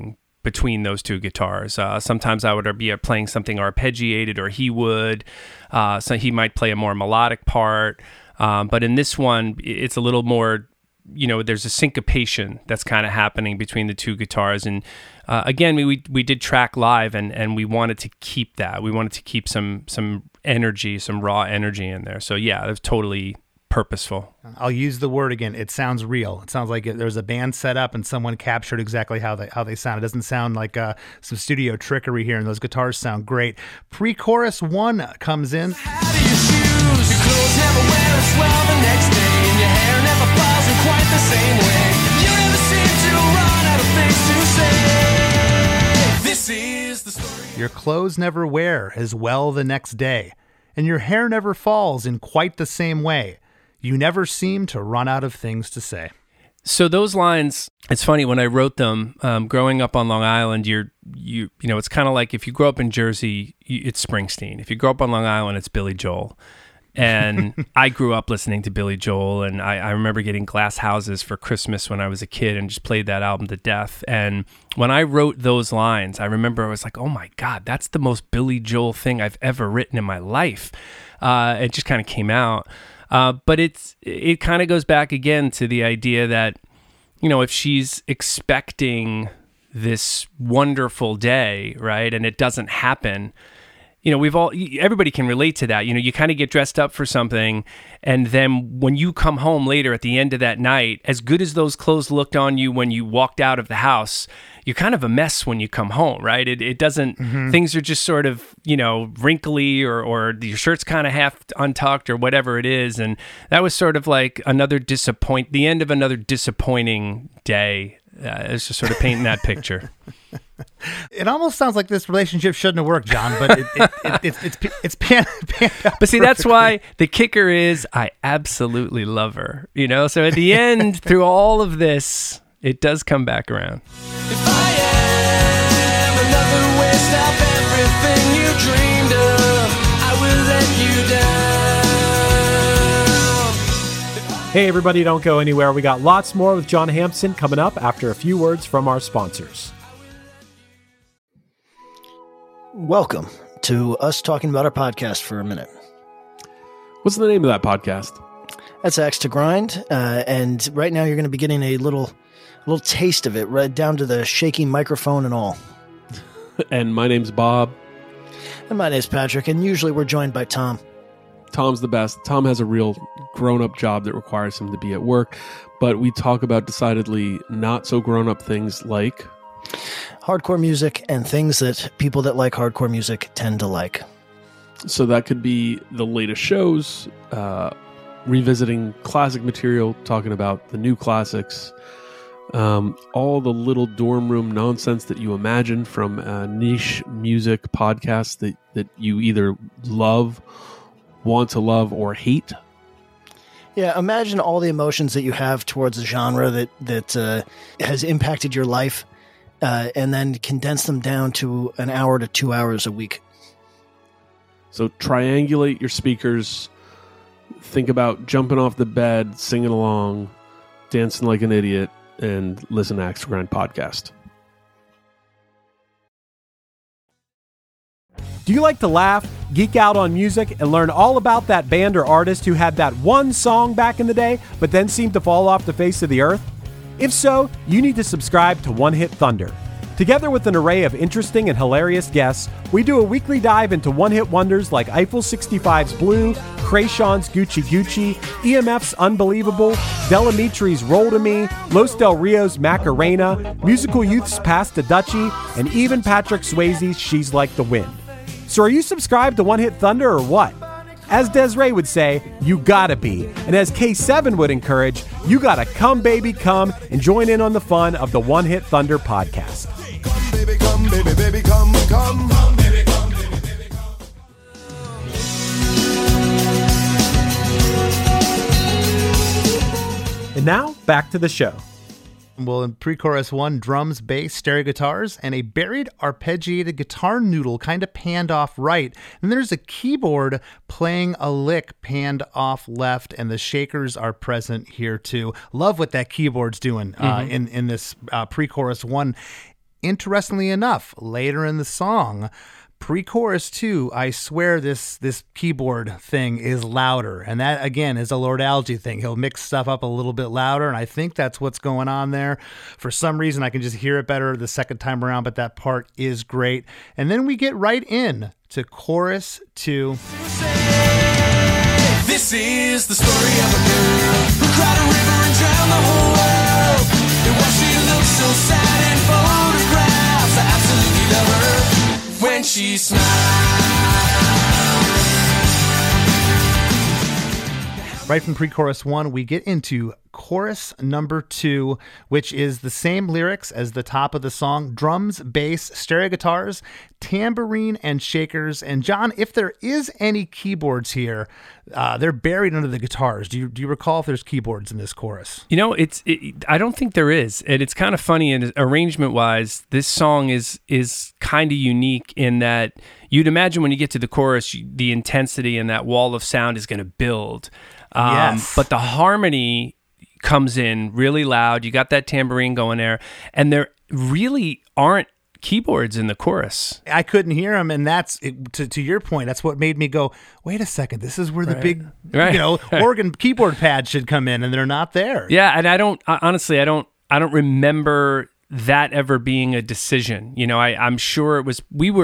between those two guitars. Sometimes I would be playing something arpeggiated, or he would. So he might play a more melodic part. But in this one, it's a little more, there's a syncopation that's kind of happening between the two guitars. And again, we did track live, and we wanted to keep that. We wanted to keep some energy, some raw energy in there. So yeah, it was totally purposeful. I'll use the word again. It sounds real. It sounds like there's a band set up and someone captured exactly how they sound. It doesn't sound like some studio trickery here, and those guitars sound great. Pre-chorus 1 comes in. How do your shoes? Your clothes never wear as well the next day, and your hair never falls in quite the same way. You never seem to run out of things to say. This is the story. Your clothes never wear as well the next day, and your hair never falls in quite the same way. You never seem to run out of things to say. So those lines, it's funny, when I wrote them, growing up on Long Island, it's kind of like if you grow up in Jersey, it's Springsteen. If you grow up on Long Island, it's Billy Joel. And I grew up listening to Billy Joel, and I remember getting glass houses for Christmas when I was a kid and just played that album to death. And when I wrote those lines, I remember I was like, oh my God, that's the most Billy Joel thing I've ever written in my life. It just kind of came out. But it kind of goes back again to the idea that, if she's expecting this wonderful day, right, and it doesn't happen, everybody can relate to that. You kind of get dressed up for something, and then when you come home later at the end of that night, as good as those clothes looked on you when you walked out of the house, you're kind of a mess when you come home, right? It doesn't, things are just sort of, wrinkly, or your shirt's kind of half untucked or whatever it is. And that was sort of like the end of another disappointing day. It's just sort of painting that picture. It almost sounds like this relationship shouldn't have worked, John, but it's panned out. But see, that's why the kicker is I absolutely love her, So at the end, through all of this, it does come back around. If I am another waste of everything you dreamed of, I will let you down. Hey everybody, don't go anywhere. We got lots more with Jon Hampson coming up after a few words from our sponsors. Welcome to us talking about our podcast for a minute. What's the name of that podcast? That's Axe to Grind, and right now you're going to be getting a little taste of it, right down to the shaky microphone and all. And my name's Bob. And my name's Patrick, and usually we're joined by Tom. Tom's the best. Tom has a real grown-up job that requires him to be at work, but we talk about decidedly not so grown-up things like hardcore music and things that people that like hardcore music tend to like. So that could be the latest shows, revisiting classic material, talking about the new classics, all the little dorm room nonsense that you imagine from niche music podcasts that you either love, want to love, or hate. Yeah, imagine all the emotions that you have towards a genre that has impacted your life, and then condense them down to an hour to 2 hours a week. So triangulate your speakers, think about jumping off the bed, singing along, dancing like an idiot, and listen to Axe to Grind podcast. Do you like to laugh, geek out on music, and learn all about that band or artist who had that one song back in the day, but then seemed to fall off the face of the earth? If so, you need to subscribe to One Hit Thunder. Together with an array of interesting and hilarious guests, we do a weekly dive into one-hit wonders like Eiffel 65's Blue, Krayshawn's Gucci Gucci, EMF's Unbelievable, Delamitri's Roll to Me, Los Del Rio's Macarena, Musical Youth's Pass the Dutchie, and even Patrick Swayze's She's Like the Wind. So are you subscribed to One Hit Thunder or what? As Desiree would say, you gotta be. And as K7 would encourage, you gotta come, baby, come and join in on the fun of the One Hit Thunder podcast. Come, baby, come, baby, baby, come, come. Come, baby, come, baby, baby, come. And now, back to the show. Well, in pre-chorus 1, drums, bass, stereo guitars, and a buried arpeggiated guitar noodle kind of panned off right. And there's a keyboard playing a lick panned off left, and the shakers are present here too. Love what that keyboard's doing in this pre-chorus 1. interestingly enough, later in the song, pre-chorus 2, I swear this keyboard thing is louder. And that, again, is a Lord Alge thing. He'll mix stuff up a little bit louder, and I think that's what's going on there. For some reason, I can just hear it better the second time around, but that part is great. And then we get right in to chorus 2. This is the story of a girl who cried a river and drowned the whole world. And while she looks so sad in photographs, I absolutely love her when she smiles. Right from pre-chorus 1, we get into chorus number 2, which is the same lyrics as the top of the song: drums, bass, stereo guitars, tambourine, and shakers. And John, if there is any keyboards here, they're buried under the guitars. Do you recall if there's keyboards in this chorus? You know, I don't think there is. And it's kind of funny, and arrangement-wise, this song is kind of unique in that you'd imagine when you get to the chorus, the intensity and that wall of sound is going to build. Yes. But the harmony comes in really loud. You got that tambourine going there, and there really aren't keyboards in the chorus. I couldn't hear them, and that's to your point. That's what made me go, wait a second. This is where the big, organ keyboard pad should come in, and they're not there. Yeah, and I don't remember that ever being a decision. You know, I'm sure it was.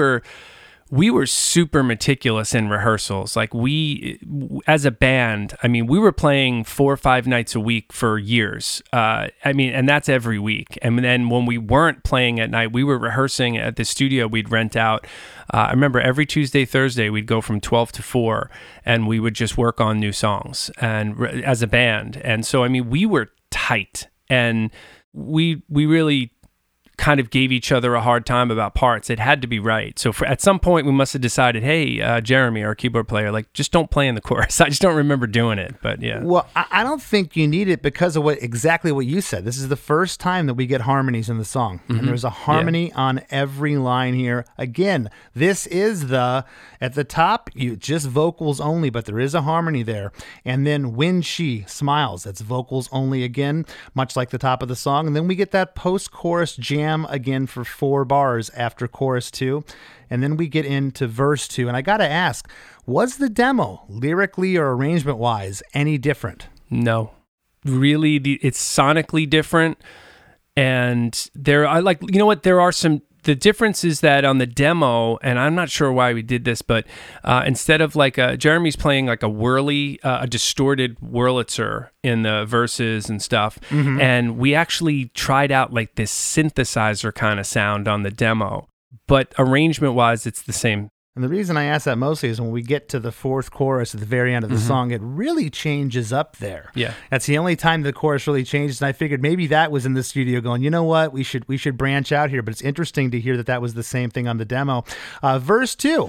We were super meticulous in rehearsals. Like we, as a band, I mean, we were playing 4 or 5 nights a week for years. And that's every week. And then when we weren't playing at night, we were rehearsing at the studio we'd rent out. I remember every Tuesday, Thursday, we'd go from 12 to 4, and we would just work on new songs and as a band. And so, I mean, we were tight, and we really kind of gave each other a hard time about parts. It had to be right. So at some point we must have decided, hey, Jeremy, our keyboard player, like, just don't play in the chorus. I just don't remember doing it, but yeah. Well, I don't think you need it because of exactly what you said. This is the first time that we get harmonies in the song. Mm-hmm. And there's a harmony on every line here. Again, this is at the top, just vocals only, but there is a harmony there. And then when she smiles, that's vocals only again, much like the top of the song. And then we get that post-chorus jam again for 4 bars after chorus 2, and then we get into verse 2. And I gotta ask, was the demo, lyrically or arrangement wise, any different? No, really, it's sonically different. And there are some. The difference is that on the demo, and I'm not sure why we did this, but instead of Jeremy's playing like a distorted Wurlitzer in the verses and stuff, mm-hmm. and we actually tried out like this synthesizer kind of sound on the demo, but arrangement-wise, it's the same. And the reason I ask that mostly is when we get to the 4th chorus at the very end of the mm-hmm. song, it really changes up there. Yeah. That's the only time the chorus really changes, and I figured maybe that was in the studio going, you know what, we should branch out here, but it's interesting to hear that was the same thing on the demo. Verse 2.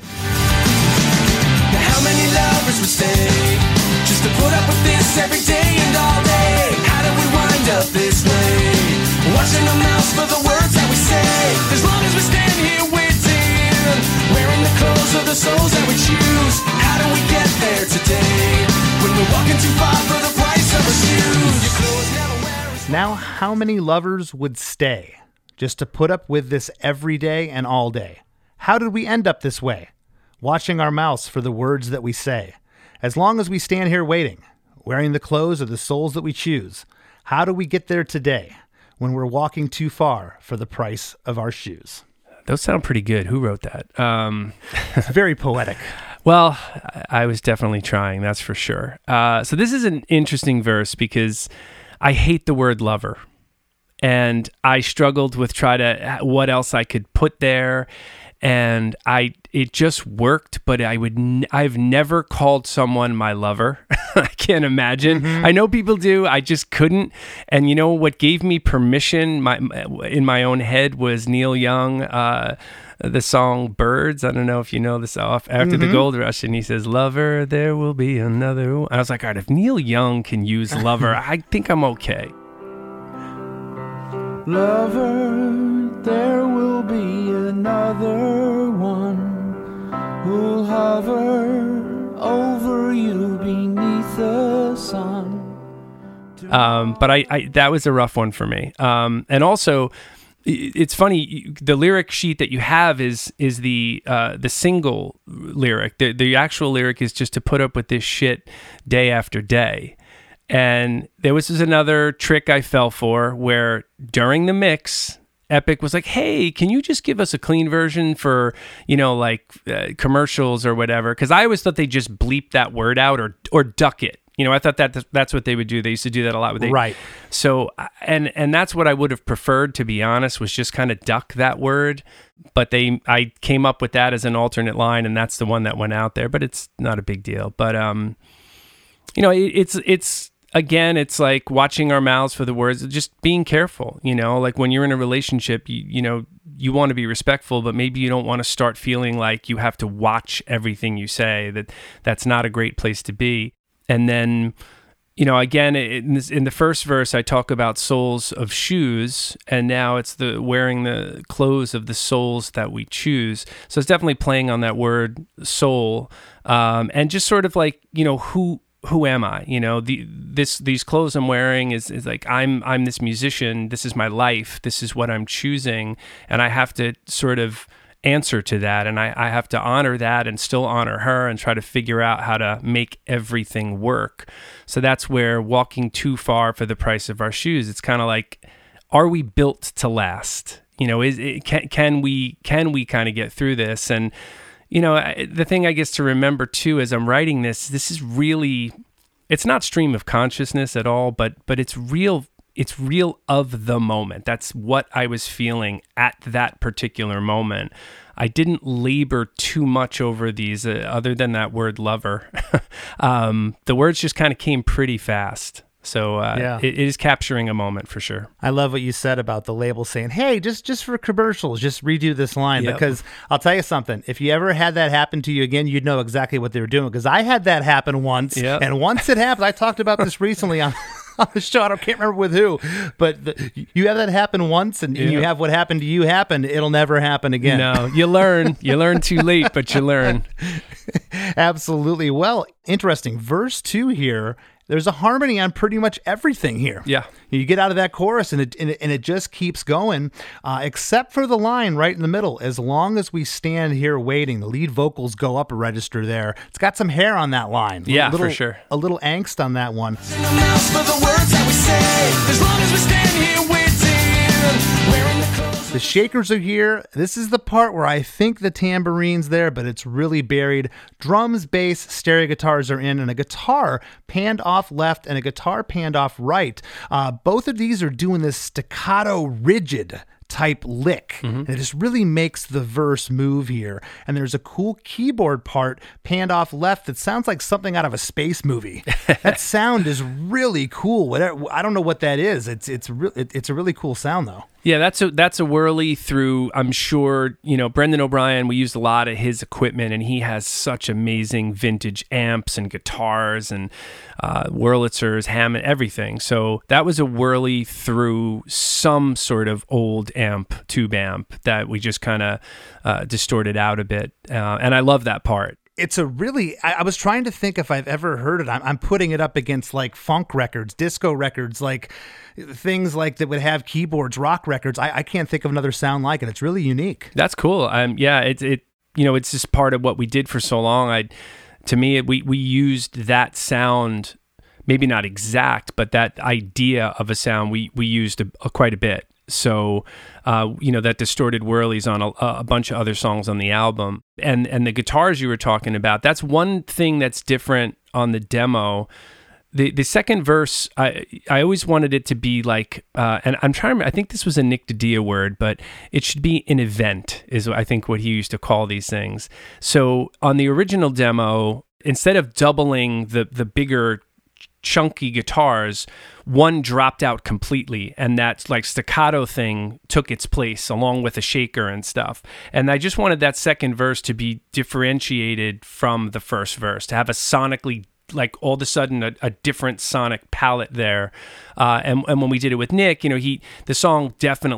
How many lovers would stay just to put up with this every day and all day? How did we wind up this way? Watching our mouths for the words that we say. As long as we stand here waiting, wearing the clothes of the souls that we choose. How do we get there today when we're walking too far for the price of our shoes? Your clothes never wear us. Now, how many lovers would stay just to put up with this every day and all day? How did we end up this way? Watching our mouths for the words that we say. As long as we stand here waiting, wearing the clothes of the souls that we choose. How do we get there today when we're walking too far for the price of our shoes? Those sound pretty good. Who wrote that? It's very poetic. Well, I was definitely trying, that's for sure. So this is an interesting verse because I hate the word lover. And I struggled with what else I could put there. And it just worked, but I've never called someone my lover. I can't imagine. Mm-hmm. I know people do. I just couldn't. And you know what gave me permission in my own head was Neil Young, the song Birds. I don't know if you know this off after mm-hmm. the Gold Rush, and he says, "Lover, there will be another one." I was like, all right, if Neil Young can use lover, I think I'm okay. Lover, there will be another one who'll hover over you beneath the sun. But I that was a rough one for me. And also, it's funny. The lyric sheet that you have is the single lyric. The actual lyric is just to put up with this shit day after day. And there was another trick I fell for where during the mix, Epic was like, "Hey, can you just give us a clean version for, commercials or whatever?" Because I always thought they just bleep that word out or duck it. I thought that's what they would do. They used to do that a lot with right. So, and that's what I would have preferred, to be honest, was just kind of duck that word. But I came up with that as an alternate line, and that's the one that went out there. But it's not a big deal. But it's again, it's like watching our mouths for the words, just being careful. Like when you're in a relationship, you want to be respectful, but maybe you don't want to start feeling like you have to watch everything you say. That's not a great place to be. And then, again, in the first verse, I talk about soles of shoes, and now it's the wearing the clothes of the souls that we choose. So it's definitely playing on that word soul, and just sort of like, who am I? These clothes I'm wearing is like I'm this musician. This is my life. This is what I'm choosing, and I have to sort of answer to that, and I have to honor that and still honor her and try to figure out how to make everything work. So that's where walking too far for the price of our shoes. It's kind of like, are we built to last? Can we kind of get through this? And the thing I guess to remember too as I'm writing this is really, it's not stream of consciousness at all, but it's real. It's real of the moment. That's what I was feeling at that particular moment. I didn't labor too much over these, other than that word lover. The words just kind of came pretty fast. So it is capturing a moment for sure. I love what you said about the label saying, "Hey, just for commercials, just redo this line." Yep. Because I'll tell you something, if you ever had that happen to you again, you'd know exactly what they were doing. Because I had that happen once, Yep. and once it happened, I talked about this recently on the show. I can't remember with who, but you have that happen once, and you have what happened to you happen. It'll never happen again. No, you learn. You learn too late, but you learn. Absolutely. Well, interesting. Verse 2 here. There's a harmony on pretty much everything here. Yeah. You get out of that chorus and it just keeps going, except for the line right in the middle. As long as we stand here waiting, the lead vocals go up a register there. It's got some hair on that line. Yeah, for sure. A little angst on that one. In the mouths for the words that we say, as long as we stand here waiting, wearing the clothes. The shakers are here. This is the part where I think the tamborine's there, but it's really buried. Drums, bass, stereo guitars are in, and a guitar panned off left and a guitar panned off right. Both of these are doing this staccato, rigid type lick. And it just really makes the verse move here. And there's a cool keyboard part panned off left that sounds like something out of a space movie. That sound is really cool. I don't know what that is. It's a really cool sound though. Yeah, that's a whirly through. I'm sure, Brendan O'Brien, we used a lot of his equipment, and he has such amazing vintage amps and guitars and Wurlitzers, Hammond, everything. So that was a whirly through some sort of old amp, tube amp, that we just kind of distorted out a bit. And I love that part. It's a really, I was trying to think if I've ever heard it. I'm putting it up against like funk records, disco records, like things like that would have keyboards, rock records. I can't think of another sound like it. It's really unique. That's cool. Yeah, it's just part of what we did for so long. To me, we used that sound, maybe not exact, but that idea of a sound we used quite a bit. So, that distorted whirlies on a bunch of other songs on the album. And the guitars you were talking about, that's one thing that's different on the demo. The second verse, I always wanted it to be like, and I think this was a Nick DiDia word, but it should be an event, is I think what he used to call these things. So on the original demo, instead of doubling the bigger chunky guitars, one dropped out completely, and that like staccato thing took its place along with a shaker and stuff. And I just wanted that second verse to be differentiated from the first verse, to have a sonically, like all of a sudden a different sonic palette there. And when we did it with Nick, the song definitely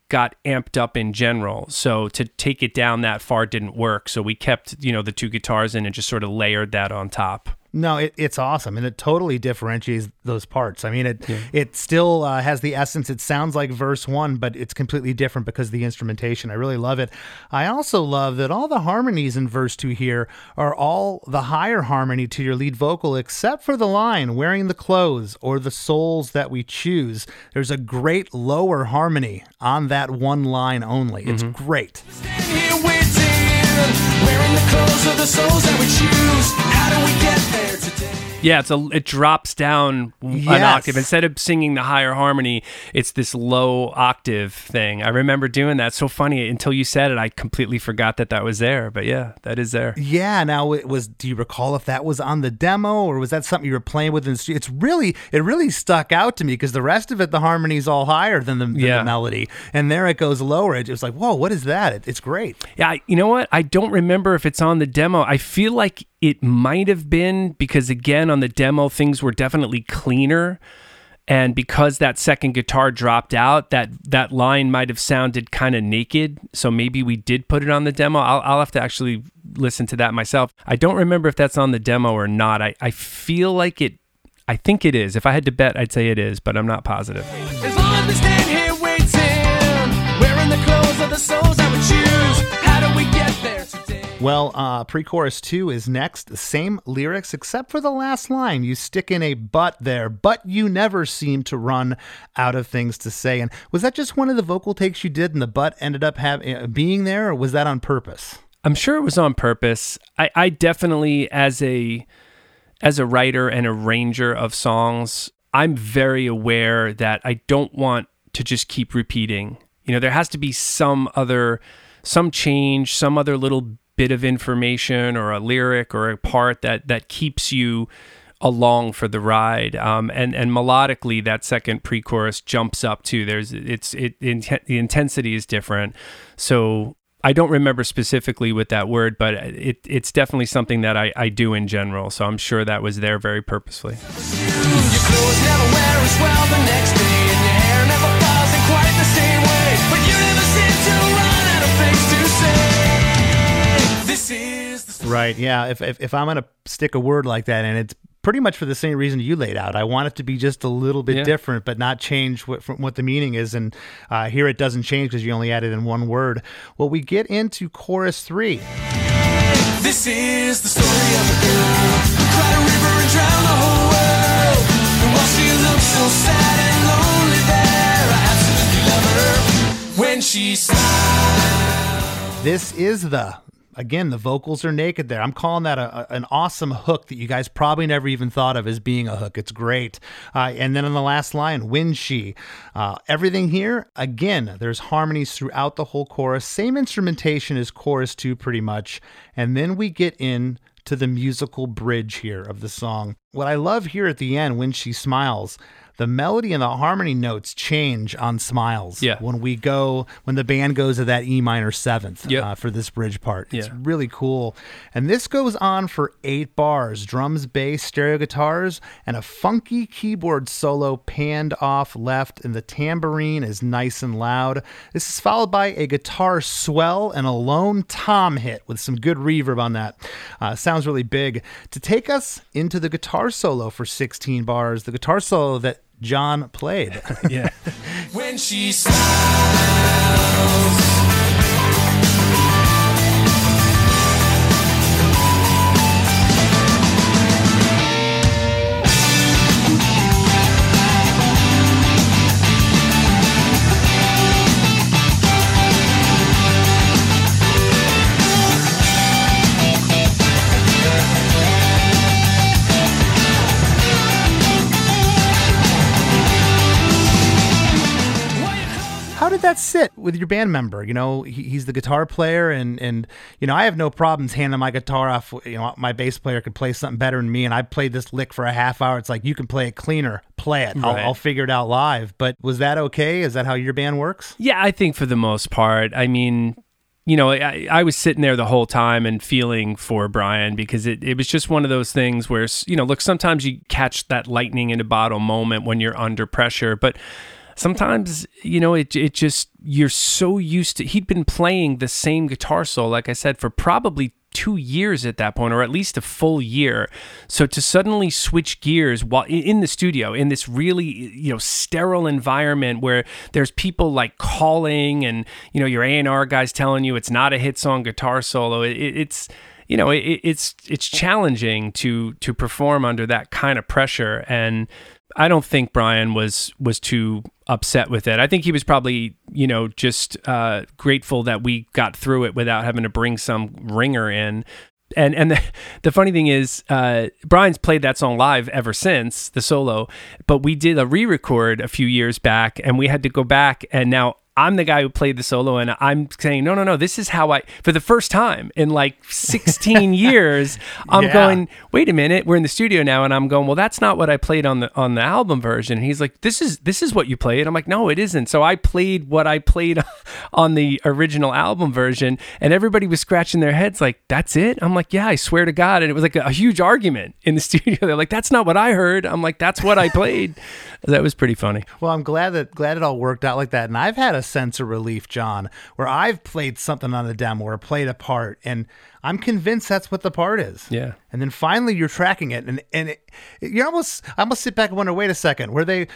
got amped up in general. So to take it down that far didn't work. So we kept, the two guitars in and just sort of layered that on top. No, it's awesome, and it totally differentiates those parts. I mean, it still has the essence. It sounds like verse 1, but it's completely different because of the instrumentation. I really love it. I also love that all the harmonies in verse 2 here are all the higher harmony to your lead vocal, except for the line, wearing the clothes or the souls that we choose. There's a great lower harmony on that one line only. It's great. Stand here waiting, wearing the clothes of the souls that we choose. How do we get there today? Yeah, it drops down an octave. Instead of singing the higher harmony, it's this low octave thing. I remember doing that. So funny. Until you said it, I completely forgot that was there. But yeah, that is there. Yeah. Now, do you recall if that was on the demo, or was that something you were playing with in the studio? It really stuck out to me because the rest of it, the harmony's all higher than the melody, and there it goes lower. It was like, whoa, what is that? It's great. Yeah, you know what? I don't remember if it's on the demo. I feel like it might have been, because again, on the demo, things were definitely cleaner. And because that second guitar dropped out, that line might have sounded kind of naked. So maybe we did put it on the demo. I'll have to actually listen to that myself. I don't remember if that's on the demo or not. I feel like it. I think it is. If I had to bet, I'd say it is, but I'm not positive. As long as we stand here waiting, wearing the clothes of the souls that we choose. How do we get there today? Well, pre-chorus 2 is next. The same lyrics, except for the last line. You stick in a but there, but you never seem to run out of things to say. And was that just one of the vocal takes you did and the but ended up being there, or was that on purpose? I'm sure it was on purpose. I definitely, as a writer and arranger of songs, I'm very aware that I don't want to just keep repeating. There has to be some change, some other little bit of information or a lyric or a part that keeps you along for the ride. And melodically, that second pre-chorus jumps up too. The intensity is different. So I don't remember specifically with that word, but it's definitely something that I do in general. So I'm sure that was there very purposefully. Your clothes never wear as well the next day, and your hair never falls in quite the same way. But you never seem to run out of things to say. This is the story. Right, yeah. If I'm going to stick a word like that, and it's pretty much for the same reason you laid out. I want it to be just a little bit different, but not change what the meaning is. And here it doesn't change because you only added in one word. Well, we get into chorus 3. This is the story of a girl who cried a river and drowned the whole world. And while she looks so sad and lonely there, I absolutely love her when she smiles. This is Again, the vocals are naked there. I'm calling that an awesome hook that you guys probably never even thought of as being a hook. It's great. And then on the last line, when she. Everything here, again, there's harmonies throughout the whole chorus. Same instrumentation as chorus 2 pretty much. And then we get in to the musical bridge here of the song. What I love here at the end, when she smiles, the melody and the harmony notes change on smiles. Yeah. When the band goes to that E minor 7th for this bridge part. It's really cool. And this goes on for 8 bars, drums, bass, stereo guitars, and a funky keyboard solo panned off left, and the tambourine is nice and loud. This is followed by a guitar swell and a lone tom hit with some good reverb on that. Sounds really big. To take us into the guitar solo for 16 bars, the guitar solo that John played. Yeah. When she smiles. How did that sit with your band member? He's the guitar player, and I have no problems handing my guitar off. My bass player could play something better than me, and I played this lick for a half hour. It's like, you can play it cleaner, play it. Right. I'll figure it out live. But was that okay? Is that how your band works? Yeah, I think for the most part. I mean, I was sitting there the whole time and feeling for Brian, because it was just one of those things where, look, sometimes you catch that lightning in a bottle moment when you're under pressure, but sometimes, it just, you're so used to, he'd been playing the same guitar solo, like I said, for probably 2 years at that point, or at least a full year. So to suddenly switch gears while in the studio, in this really, sterile environment where there's people like calling and, your A&R guys telling you it's not a hit song guitar solo, it's challenging to perform under that kind of pressure. And I don't think Brian was too upset with it. I think he was probably, just grateful that we got through it without having to bring some ringer in. And the funny thing is, Brian's played that song live ever since, the solo, but we did a re-record a few years back, and we had to go back, and now I'm the guy who played the solo, and I'm saying, no, this is how for the first time in like 16 years, I'm going, wait a minute, we're in the studio now, and I'm going, well, that's not what I played on the album version. And he's like, this is what you played. I'm like, no, it isn't. So I played what I played on the original album version, and everybody was scratching their heads like, that's it? I'm like, yeah, I swear to God. And it was like a huge argument in the studio. They're like, that's not what I heard. I'm like, that's what I played. That was pretty funny. Well, I'm glad it all worked out like that. And I've had a sense of relief, John, where I've played something on the demo or played a part, and I'm convinced that's what the part is. Yeah. And then finally you're tracking it, and I almost sit back and wonder, wait a second, were they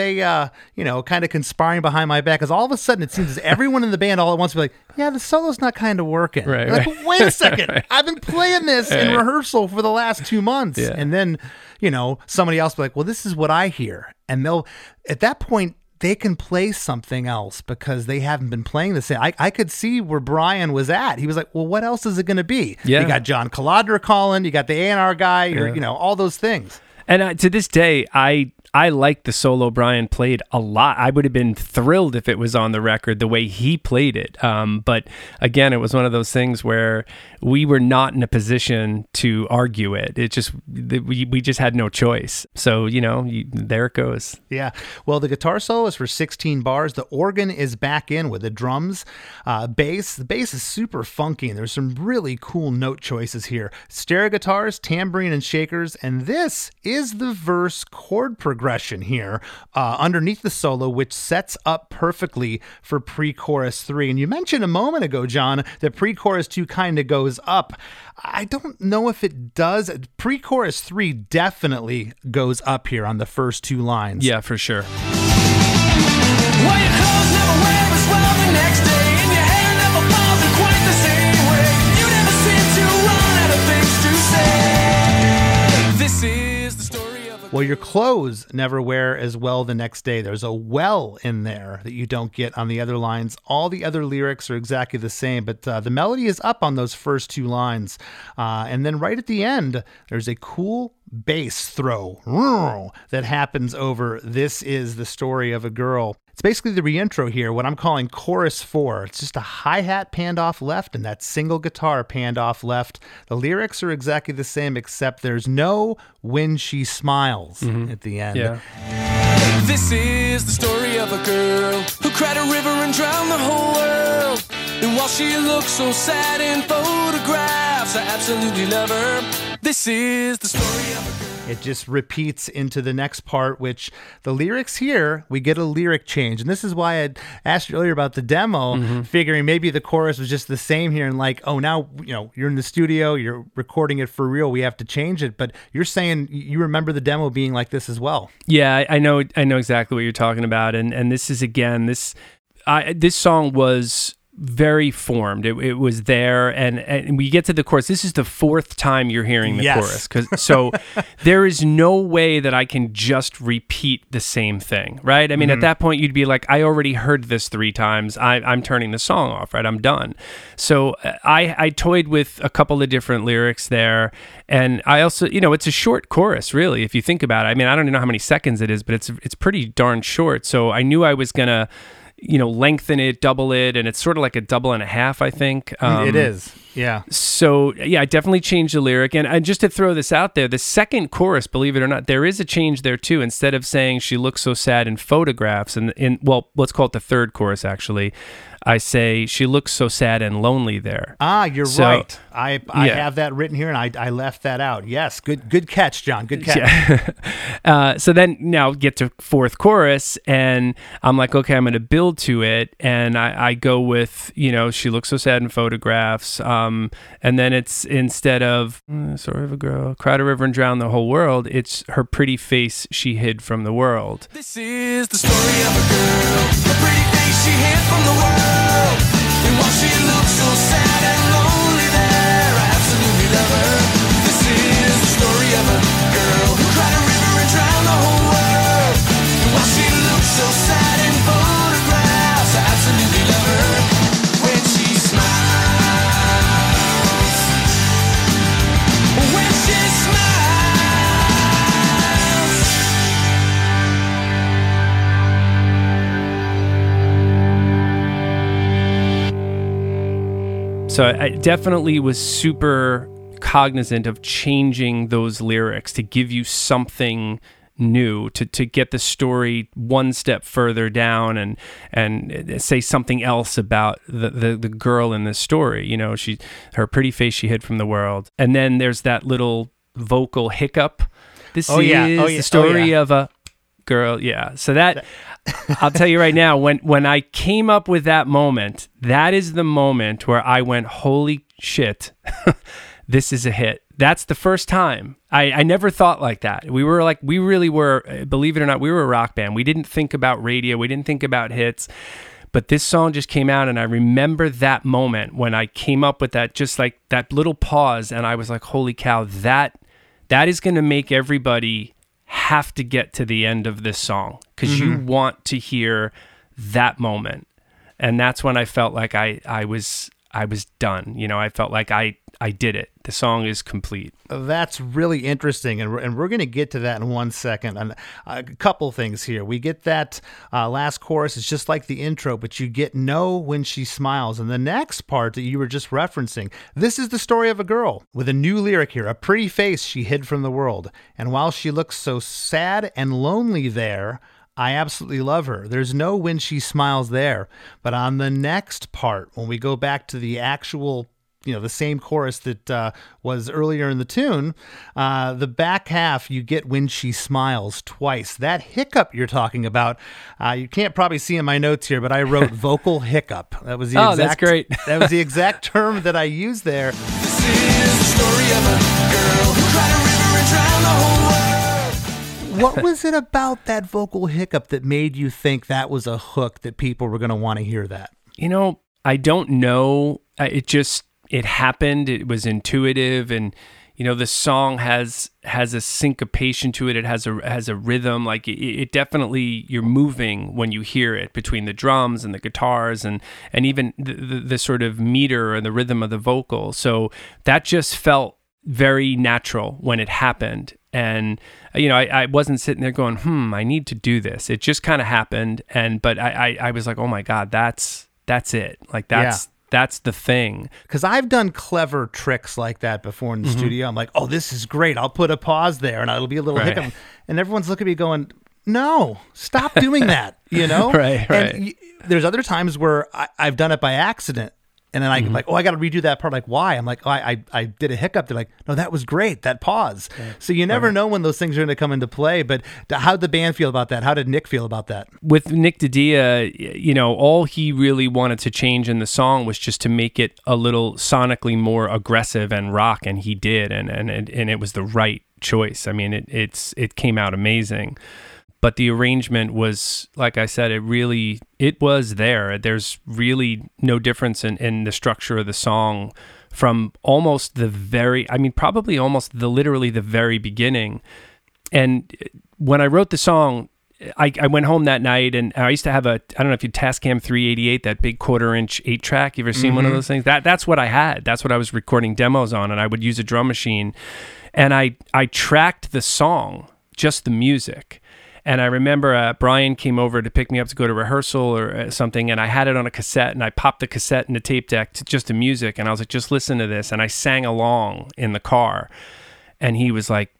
kind of conspiring behind my back? Because all of a sudden it seems as everyone in the band all at once be like, yeah, the solo's not kind of working. Right. Like, wait a second, I've been playing this in rehearsal for the last 2 months. Yeah. And then, somebody else be like, well, this is what I hear. And they'll, at that point, they can play something else because they haven't been playing the same. I could see where Brian was at. He was like, well, what else is it going to be? Yeah. You got John Colodner calling, you got the A&R guy, all those things. And to this day, I like the solo Brian played a lot. I would have been thrilled if it was on the record the way he played it. But again, it was one of those things where we were not in a position to argue it. It just, we just had no choice. So, there it goes. Yeah. Well, the guitar solo is for 16 bars. The organ is back in with the drums, bass. The bass is super funky, and there's some really cool note choices here. Stereo guitars, tambourine, and shakers. And this is the verse chord progression here underneath the solo, which sets up perfectly for pre-chorus 3. And you mentioned a moment ago, John, that pre-chorus 2 kind of goes up. I don't know if it does. Pre-chorus 3 definitely goes up here on the first 2 lines. Yeah, for sure. Well, your clothes never wear as well the next day, and your hair never falls in quite the same way. You never seem to run out of things to say. This is the story of a... Well, your clothes never wear as well the next day. There's a well in there that you don't get on the other lines. All the other lyrics are exactly the same, but the melody is up on those first 2 lines. And then right at the end, there's a cool bass throw that happens over "This is the Story of a Girl." It's basically the reintro here, what I'm calling chorus 4. It's just a hi-hat panned off left and that single guitar panned off left. The lyrics are exactly the same, except there's no "When She Smiles" at the end. Yeah. This is the story of a girl who cried a river and drowned the whole world. And while she looks so sad in photographs, I absolutely love her. This is the story of a girl. It just repeats into the next part, which the lyrics here, we get a lyric change. And this is why I asked you earlier about the demo, figuring maybe the chorus was just the same here. And like, oh, now, you're in the studio, you're recording it for real, we have to change it. But you're saying you remember the demo being like this as well. Yeah, I know exactly what you're talking about. And this is, again, this song was very formed. It was there, and we get to the chorus. This is the 4th time you're hearing the chorus, so there is no way that I can just repeat the same thing, right? I mean, at that point, you'd be like, I already heard this 3 times. I'm turning the song off, right? I'm done. So I toyed with a couple of different lyrics there, and I also, it's a short chorus, really, if you think about it. I mean, I don't even know how many seconds it is, but it's pretty darn short. So I knew I was gonna lengthen it, double it, and it's sort of like a double and a half, I think. It is. Yeah. So, yeah, I definitely changed the lyric. And just to throw this out there, the second chorus, believe it or not, there is a change there too. Instead of saying she looks so sad in photographs, well, let's call it the third chorus actually, I say she looks so sad and lonely there. You're right. I have that written here, and I left that out. Yes, good catch, John. Good catch. Yeah. So then now get to fourth chorus, and I'm like, okay, I'm going to build to it, and I go with, she looks so sad in photographs, and then it's instead of story of a girl, cried a river and drowned the whole world, it's her pretty face she hid from the world. This is the story of a girl, a pretty face she hid from the world. And while she looks so sad and lonely there, I absolutely love her. This is the story of a girl who cried a river and drowned the whole world. And while she looks so sad in photographs, I absolutely love her. When she smiles, when she smiles. So I definitely was super cognizant of changing those lyrics to give you something new, to get the story one step further down and say something else about the girl in the story. Her pretty face she hid from the world. And then there's that little vocal hiccup. This is the story of a girl. Yeah. So that... I'll tell you right now, when I came up with that moment, that is the moment where I went, holy shit, this is a hit. That's the first time. I never thought like that. We really were, believe it or not, we were a rock band. We didn't think about radio. We didn't think about hits. But this song just came out, and I remember that moment when I came up with that, just like that little pause, and I was like, holy cow, that is going to make everybody have to get to the end of this song, because you want to hear that moment. And that's when I felt like I was done. I felt like I did it. The song is complete. That's really interesting, and we're going to get to that in 1 second. And a couple things here. We get that last chorus is just like the intro, but you get "Know When She Smiles." And the next part that you were just referencing, this is the story of a girl with a new lyric here, a pretty face she hid from the world. And while she looks so sad and lonely there, I absolutely love her. There's no when she smiles there. But on the next part, when we go back to the actual, the same chorus that was earlier in the tune, the back half, you get when she smiles twice. That hiccup you're talking about, you can't probably see in my notes here, but I wrote vocal hiccup. That was the that's great. That was the exact term that I used there. This is the story of a girl who cried a river and drowned the whole world. What was it about that vocal hiccup that made you think that was a hook that people were going to want to hear that? I don't know. It happened. It was intuitive, and the song has a syncopation to it. It has a rhythm. Like it definitely, you're moving when you hear it between the drums and the guitars and even the sort of meter and the rhythm of the vocal. So that just felt very natural when it happened. And I wasn't sitting there going, I need to do this. It just kind of happened. But I was like, oh my God, that's it. Like that's the thing. Because I've done clever tricks like that before in the studio. I'm like, oh, this is great. I'll put a pause there and it'll be a little hiccup. And everyone's looking at me going, no, stop doing that, Right. And there's other times where I've done it by accident. And then I'm like, oh, I got to redo that part. Like, why? I'm like, oh, I did a hiccup. They're like, no, that was great, that pause. Yeah. So you never know when those things are going to come into play. But how did the band feel about that? How did Nick feel about that? With Nick Didia, all he really wanted to change in the song was just to make it a little sonically more aggressive and rock, and he did, and it was the right choice. I mean, it came out amazing. But the arrangement was, like I said, it was there. There's really no difference in the structure of the song from almost probably almost literally the very beginning. And when I wrote the song, I went home that night, and I used to have I don't know if you Tascam 388, that big 1/4-inch 8-track. You ever seen one of those things? That's what I had. That's what I was recording demos on, and I would use a drum machine. And I tracked the song, just the music. And I remember Brian came over to pick me up to go to rehearsal or something, and I had it on a cassette, and I popped the cassette in the tape deck to just the music, and I was like, just listen to this. And I sang along in the car, and he was like,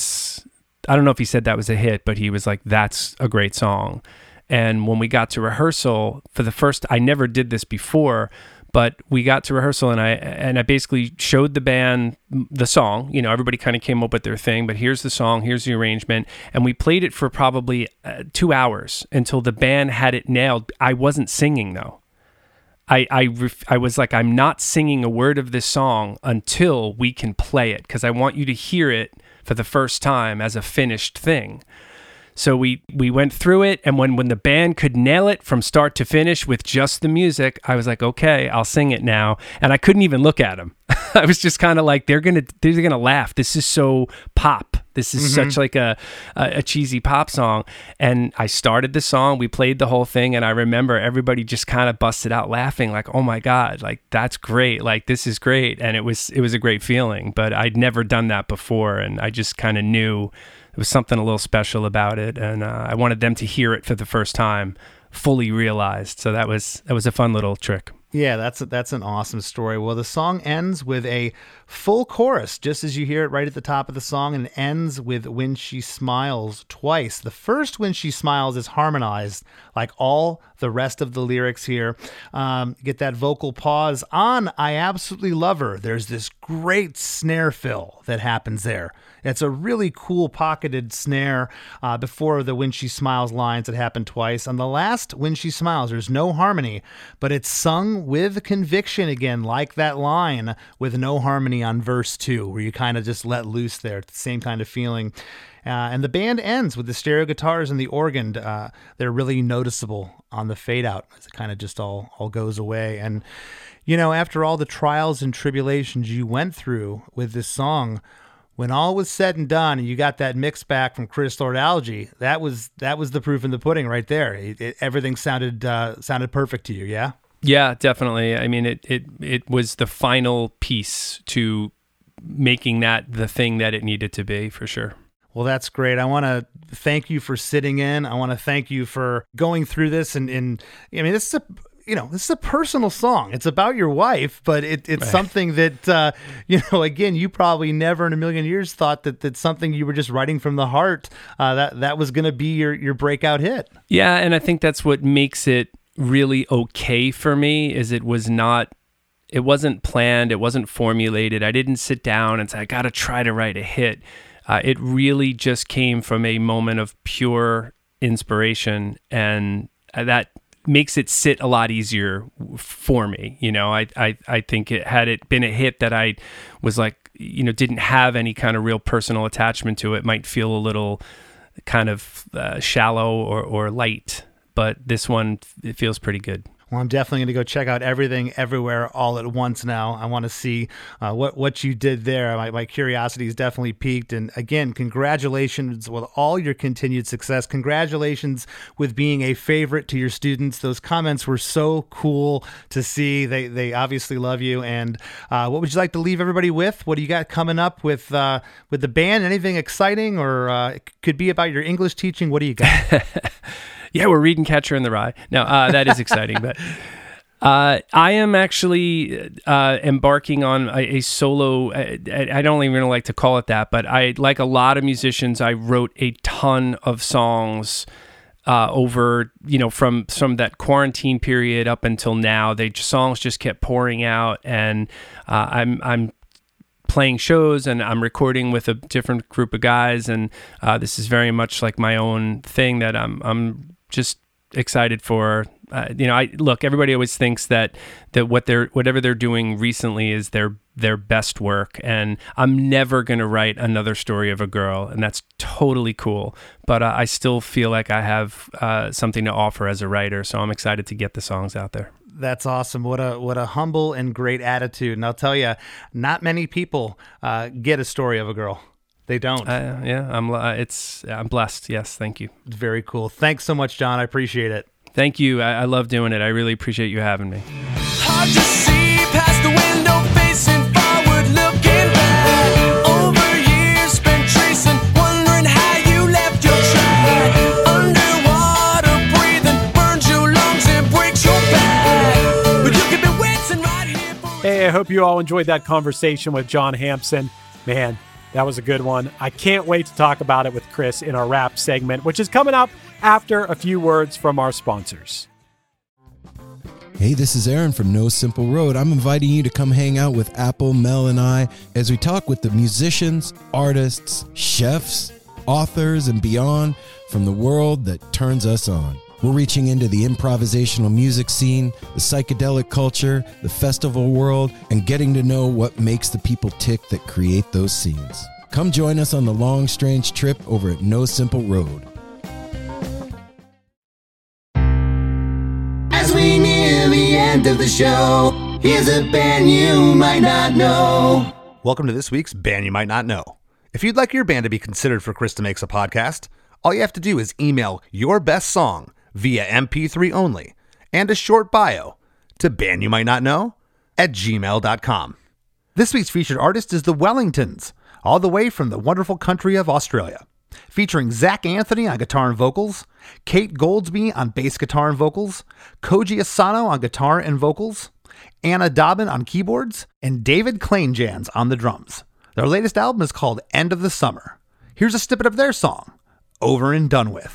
I don't know if he said that was a hit, but he was like, that's a great song. And when we got to rehearsal I never did this before, but we got to rehearsal and I basically showed the band the song. You know, everybody kind of came up with their thing, but here's the song, here's the arrangement. And we played it for probably 2 hours until the band had it nailed. I wasn't singing though. I was like, I'm not singing a word of this song until we can play it, because I want you to hear it for the first time as a finished thing. So we went through it, and when the band could nail it from start to finish with just the music, I was like, okay, I'll sing it now. And I couldn't even look at them. I was just kind of like, they're gonna laugh. This is so pop. This is such like a cheesy pop song. And I started the song, we played the whole thing, and I remember everybody just kind of busted out laughing, like, oh my God, like that's great, like this is great. And it was a great feeling, but I'd never done that before, and I just kind of knew there was something a little special about it, and I wanted them to hear it for the first time, fully realized. So that was a fun little trick. Yeah, that's an awesome story. Well, the song ends with a full chorus, just as you hear it right at the top of the song, and it ends with "When She Smiles" twice. The first "When She Smiles" is harmonized like all the rest of the lyrics here. Get that vocal pause on "I Absolutely Love Her." There's this great snare fill that happens there. It's a really cool pocketed snare before the "When She Smiles" lines that happen twice. On the last "When She Smiles," there's no harmony, but it's sung with conviction again, like that line with no harmony on verse 2, where you kind of just let loose there. It's the same kind of feeling. And the band ends with the stereo guitars and the organ. They're really noticeable on the fade out as it kind of just all goes away. And, you know, after all the trials and tribulations you went through with this song, when all was said and done, and you got that mix back from Chris Lord-Alge, that was the proof in the pudding right there. Everything sounded perfect to you, yeah? Yeah, definitely. I mean, it was the final piece to making that the thing that it needed to be, for sure. Well, that's great. I want to thank you for sitting in. I want to thank you for going through this. And I mean, this is a personal song. It's about your wife, but it's right. Something that, again, you probably never in a million years thought that something you were just writing from the heart, that was going to be your breakout hit. Yeah, and I think that's what makes it really okay for me, is it wasn't planned, it wasn't formulated. I didn't sit down and say, I got to try to write a hit. It really just came from a moment of pure inspiration, and that makes it sit a lot easier for me. You know, I think had it been a hit that I was like, didn't have any kind of real personal attachment to, it might feel a little kind of shallow or light. But this one, it feels pretty good. Well, I'm definitely going to go check out Everything Everywhere All at Once now. I want to see what you did there. My curiosity is definitely piqued. And again, congratulations with all your continued success. Congratulations with being a favorite to your students. Those comments were so cool to see. They obviously love you. And what would you like to leave everybody with? What do you got coming up with the band? Anything exciting, or it could be about your English teaching? What do you got? Yeah, we're reading Catcher in the Rye. No, that is exciting. But I am actually embarking on a solo. I don't even like to call it that, but like a lot of musicians, I wrote a ton of songs over, from that quarantine period up until now. Songs just kept pouring out, and I'm playing shows, and I'm recording with a different group of guys, and this is very much like my own thing that I'm just excited for. Look, everybody always thinks that whatever they're doing recently is their best work, and I'm never going to write another story of a girl, and that's totally cool. But I still feel like I have something to offer as a writer, so I'm excited to get the songs out there. That's awesome. What a humble and great attitude. And I'll tell you, not many people get a story of a girl. They don't. Yeah, I'm blessed. Yes, thank you. Very cool. Thanks so much, John. I appreciate it. Thank you. I love doing it. I really appreciate you having me. Hard to see past the window, facing forward, looking back. Over years spent tracing, wondering how you left your track. hope you all enjoyed that conversation with John Hampson. Man, that was a good one. I can't wait to talk about it with Chris in our wrap segment, which is coming up after a few words from our sponsors. Hey, this is Aaron from No Simple Road. I'm inviting you to come hang out with Apple, Mel, and I as we talk with the musicians, artists, chefs, authors, and beyond from the world that turns us on. We're reaching into the improvisational music scene, the psychedelic culture, the festival world, and getting to know what makes the people tick that create those scenes. Come join us on the long, strange trip over at No Simple Road. As we near the end of the show, here's a band you might not know. Welcome to this week's Band You Might Not Know. If you'd like your band to be considered for Krista Makes a Podcast, all you have to do is email your best song via MP3 only and a short bio to bandyoumighttnotknow@gmail.com. This week's featured artist is the Wellingtons, all the way from the wonderful country of Australia, featuring Zach Anthony on guitar and vocals, Kate Goldsby on bass guitar and vocals, Koji Asano on guitar and vocals, Anna Dobbin on keyboards, and David Kleinjans on the drums. Their latest album is called End of the Summer. Here's a snippet of their song, Over and Done With.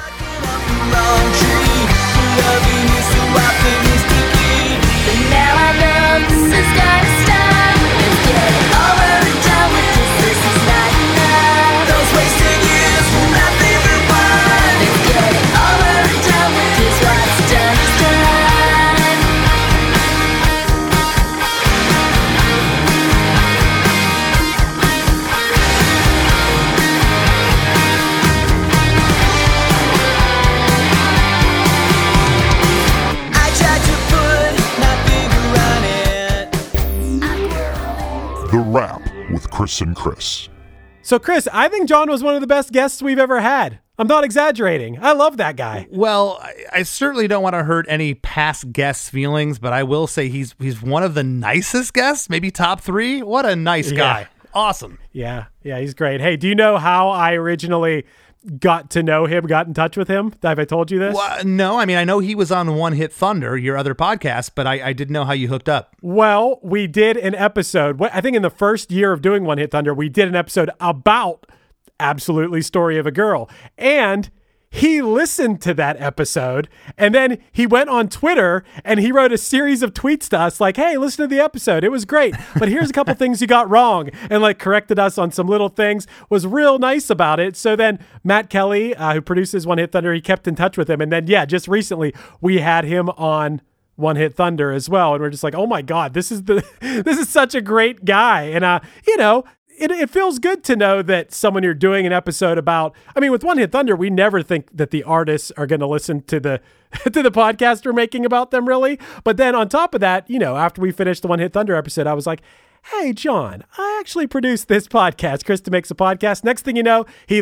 The Wrap with Chris and Chris. So, Chris, I think John was one of the best guests we've ever had. I'm not exaggerating. I love that guy. Well, I certainly don't want to hurt any past guests' feelings, but I will say he's one of the nicest guests, maybe top 3. What a nice guy. Awesome. Yeah, he's great. Hey, do you know how I originally got to know him, got in touch with him? Have I told you this? Well, no, I mean, I know he was on One Hit Thunder, your other podcast, but I didn't know how you hooked up. Well, we did an episode, I think in the first year of doing One Hit Thunder, we did an episode about Absolutely Story of a Girl. And he listened to that episode, and then he went on Twitter and he wrote a series of tweets to us like, hey, listen to the episode. It was great, but here's a couple things you got wrong, and like corrected us on some little things, was real nice about it. So then Matt Kelly, who produces One Hit Thunder, he kept in touch with him. And then, just recently we had him on One Hit Thunder as well. And we're just like, oh my God, this is such a great guy. And, it feels good to know that someone you're doing an episode about. I mean, with One Hit Thunder, we never think that the artists are going to listen to the podcast we're making about them, really. But then on top of that, after we finished the One Hit Thunder episode, I was like, hey, John, I actually produced this podcast. Krista Makes a Podcast. Next thing you know, he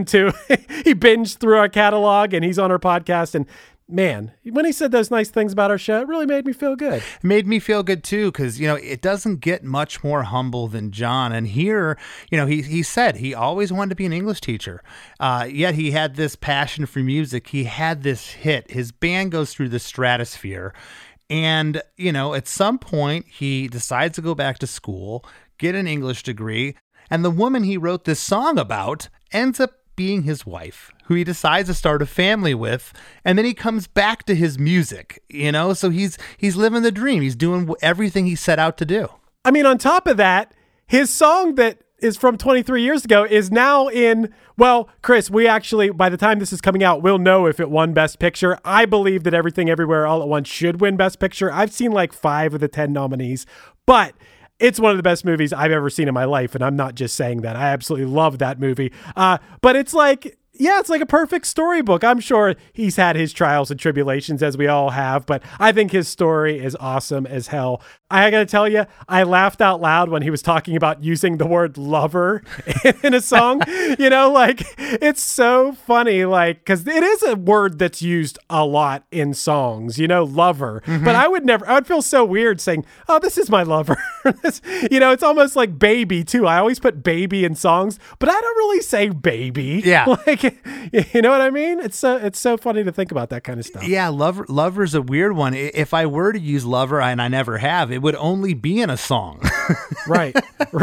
binged through our catalog and he's on our podcast. And man, when he said those nice things about our show, it really made me feel good. It made me feel good too, because, it doesn't get much more humble than John. And here, he said he always wanted to be an English teacher. Yet he had this passion for music. He had this hit. His band goes through the stratosphere. And, at some point, he decides to go back to school, get an English degree. And the woman he wrote this song about ends up being his wife, who he decides to start a family with, and then he comes back to his music, so he's living the dream. He's doing everything he set out to do. I mean, on top of that, his song that is from 23 years ago is now in, well, Chris, we actually, by the time this is coming out, we'll know if it won Best Picture. I believe that Everything Everywhere All at Once should win Best Picture. I've seen like 5 of the 10 nominees, but it's one of the best movies I've ever seen in my life, and I'm not just saying that. I absolutely love that movie. But it's like, it's like a perfect storybook. I'm sure he's had his trials and tribulations, as we all have, but I think his story is awesome as hell. I got to tell you, I laughed out loud when he was talking about using the word lover in a song. It's so funny, because it is a word that's used a lot in songs, lover. Mm-hmm. But I would feel so weird saying, oh, this is my lover. It's almost like baby too. I always put baby in songs, but I don't really say baby. Yeah. you know what I mean? It's so funny to think about that kind of stuff. Yeah, Lover's a weird one. If I were to use Lover, and I never have, it would only be in a song. Right.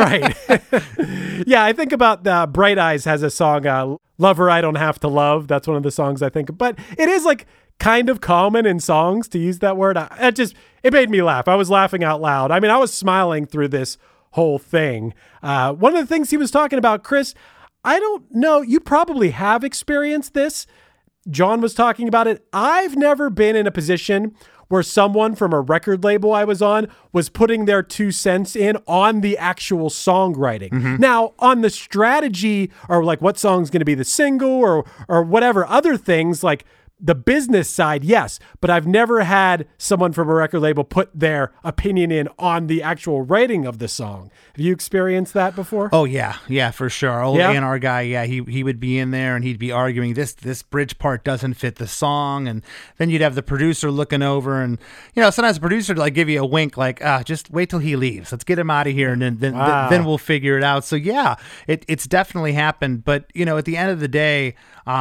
Yeah, I think about Bright Eyes has a song, Lover I Don't Have to Love. That's one of the songs I think of. But it is like kind of common in songs to use that word. It made me laugh. I was laughing out loud. I mean, I was smiling through this whole thing. One of the things he was talking about, Chris, I don't know, you probably have experienced this. John was talking about it. I've never been in a position where someone from a record label I was on was putting their 2 cents in on the actual songwriting. Mm-hmm. Now, on the strategy or like what song's going to be the single or whatever other things, like the business side, yes, but I've never had someone from a record label put their opinion in on the actual writing of the song. Have you experienced that before? Oh yeah, for sure. Old A&R guy, yeah, he would be in there and he'd be arguing this bridge part doesn't fit the song, and then you'd have the producer looking over, and sometimes the producer would like give you a wink, like just wait till he leaves, let's get him out of here, and then we'll figure it out. So yeah, it's definitely happened, but at the end of the day,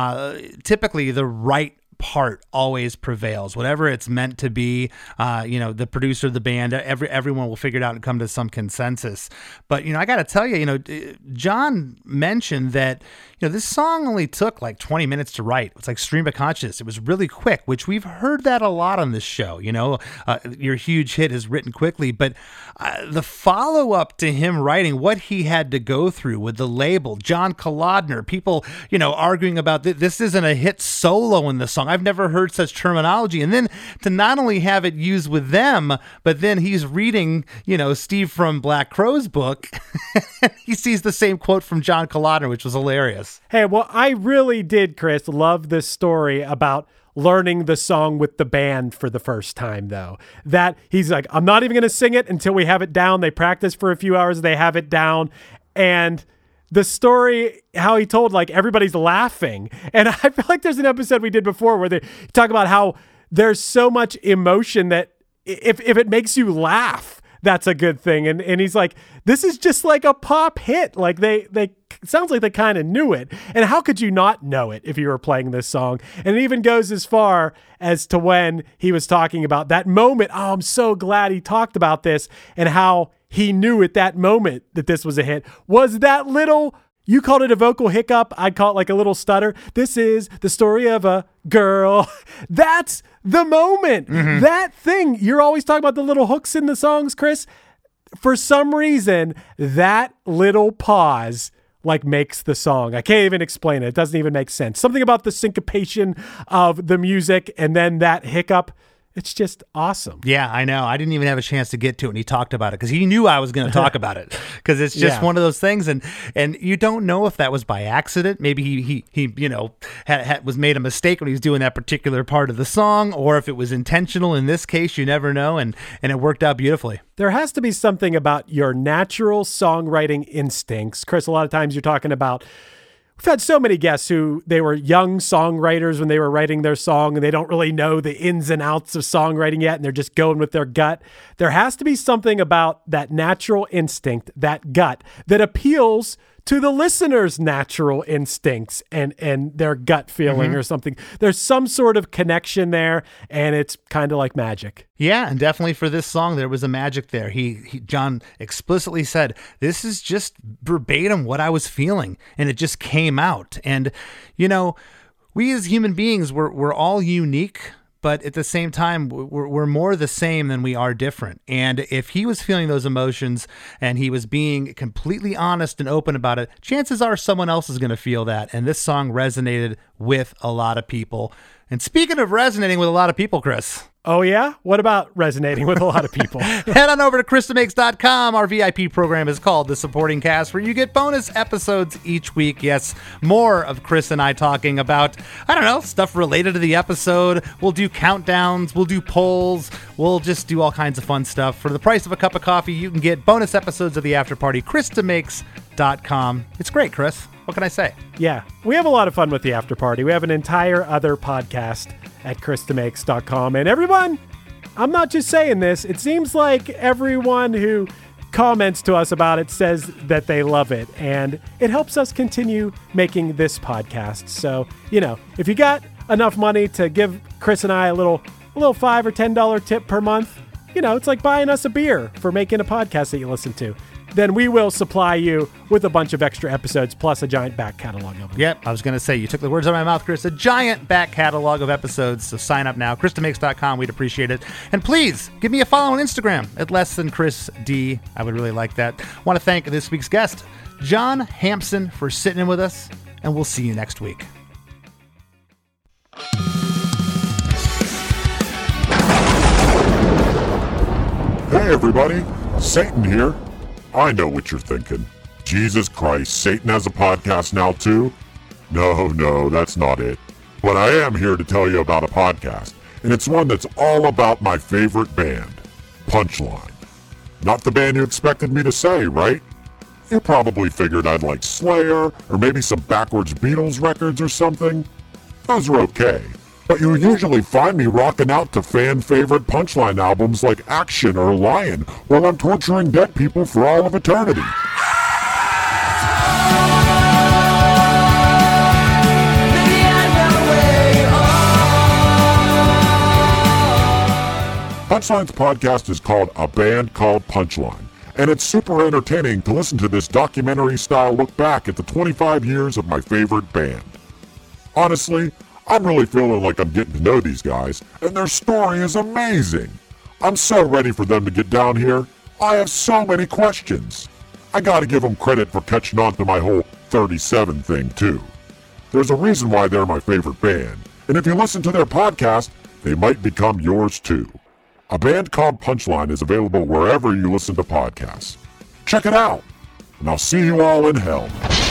typically the right part always prevails. Whatever it's meant to be, the producer, the band, everyone will figure it out and come to some consensus. But I got to tell you, John mentioned that this song only took like 20 minutes to write. It's like stream of consciousness. It was really quick, which we've heard that a lot on this show. Your huge hit is written quickly, but the follow up to him writing, what he had to go through with the label, John Kolodner, people arguing about this isn't a hit solo in the song. I've never heard such terminology. And then to not only have it used with them, but then he's reading, Steve from Black Crowes book. He sees the same quote from John Kolodner, which was hilarious. Hey, well, I really did, Chris, love this story about learning the song with the band for the first time, though. That he's like, I'm not even going to sing it until we have it down. They practice for a few hours. They have it down. And the story, how he told, like, everybody's laughing. And I feel like there's an episode we did before where they talk about how there's so much emotion that if it makes you laugh, that's a good thing. And he's like, this is just like a pop hit. Like they sounds like they kind of knew it. And how could you not know it if you were playing this song? And it even goes as far as to when he was talking about that moment. Oh, I'm so glad he talked about this and how he knew at that moment that this was a hit. Was that little, you called it a vocal hiccup, I'd call it like a little stutter. This is the story of a girl. That's the moment. Mm-hmm. That thing. You're always talking about the little hooks in the songs, Chris. For some reason, that little pause like makes the song. I can't even explain it. It doesn't even make sense. Something about the syncopation of the music and then that hiccup. It's just awesome. Yeah, I know. I didn't even have a chance to get to it, and he talked about it because he knew I was going to talk about it because it's just one of those things, and you don't know if that was by accident. Maybe he was made a mistake when he was doing that particular part of the song, or if it was intentional. In this case, you never know, and it worked out beautifully. There has to be something about your natural songwriting instincts. Chris, a lot of times you're talking about, we've had so many guests who they were young songwriters when they were writing their song and they don't really know the ins and outs of songwriting yet and they're just going with their gut. There has to be something about that natural instinct, that gut, that appeals to the listener's natural instincts and their gut feeling or something. There's some sort of connection there, and it's kind of like magic. Yeah, and definitely for this song, there was a magic there. John explicitly said, this is just verbatim what I was feeling, and it just came out. And, we as human beings, we're all unique, but at the same time, we're more the same than we are different. And if he was feeling those emotions and he was being completely honest and open about it, chances are someone else is going to feel that. And this song resonated with a lot of people. And speaking of resonating with a lot of people, Chris. Oh, yeah? What about resonating with a lot of people? Head on over to ChrisDeMakes.com. Our VIP program is called The Supporting Cast, where you get bonus episodes each week. Yes, more of Chris and I talking about, stuff related to the episode. We'll do countdowns. We'll do polls. We'll just do all kinds of fun stuff. For the price of a cup of coffee, you can get bonus episodes of The After Party. ChrisDeMakes.com. It's great, Chris. What can I say? Yeah, we have a lot of fun with The After Party. We have an entire other podcast at ChrisDeMakes.com. And everyone, I'm not just saying this, it seems like everyone who comments to us about it says that they love it, and it helps us continue making this podcast. So, if you got enough money to give Chris and I a little $5 or $10 tip per month, it's like buying us a beer for making a podcast that you listen to. Then we will supply you with a bunch of extra episodes plus a giant back catalog of them. Yep, I was going to say, you took the words out of my mouth, Chris. A giant back catalog of episodes. So sign up now. ChrisDeMakes.com. We'd appreciate it. And please give me a follow on Instagram at LessThanChrisD. I would really like that. I want to thank this week's guest, John Hampson, for sitting in with us. And we'll see you next week. Hey everybody, Satan here. I know what you're thinking. Jesus Christ, Satan has a podcast now too? No, that's not it. But I am here to tell you about a podcast, and it's one that's all about my favorite band, Punchline. Not the band you expected me to say, right? You probably figured I'd like Slayer, or maybe some backwards Beatles records or something. Those are okay. But you usually find me rocking out to fan-favorite Punchline albums like Action or Lion while I'm torturing dead people for all of eternity. Punchline's podcast is called A Band Called Punchline, and it's super entertaining to listen to this documentary-style look back at the 25 years of my favorite band. Honestly, I'm really feeling like I'm getting to know these guys, and their story is amazing. I'm so ready for them to get down here. I have so many questions. I gotta give them credit for catching on to my whole 37 thing, too. There's a reason why they're my favorite band, and if you listen to their podcast, they might become yours, too. A Band Called Punchline is available wherever you listen to podcasts. Check it out, and I'll see you all in hell.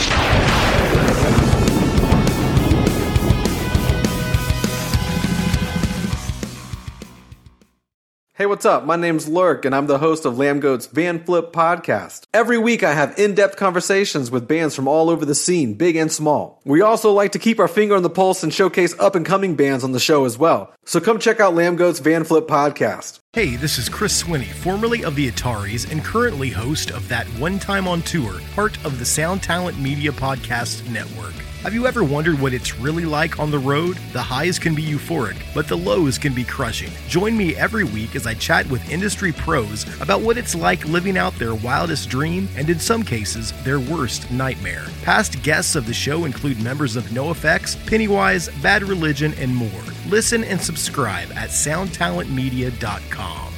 Hey, what's up? My name's Lurk, and I'm the host of Lambgoat's Van Flip podcast. Every week I have in-depth conversations with bands from all over the scene, big and small. We also like to keep our finger on the pulse and showcase up-and-coming bands on the show as well. So come check out Lambgoat's Van Flip podcast. Hey, this is Chris Swinney, formerly of the Ataris and currently host of That One Time on Tour, part of the Sound Talent Media Podcast Network. Have you ever wondered what it's really like on the road? The highs can be euphoric, but the lows can be crushing. Join me every week as I chat with industry pros about what it's like living out their wildest dream and, in some cases, their worst nightmare. Past guests of the show include members of NoFX, Pennywise, Bad Religion, and more. Listen and subscribe at soundtalentmedia.com.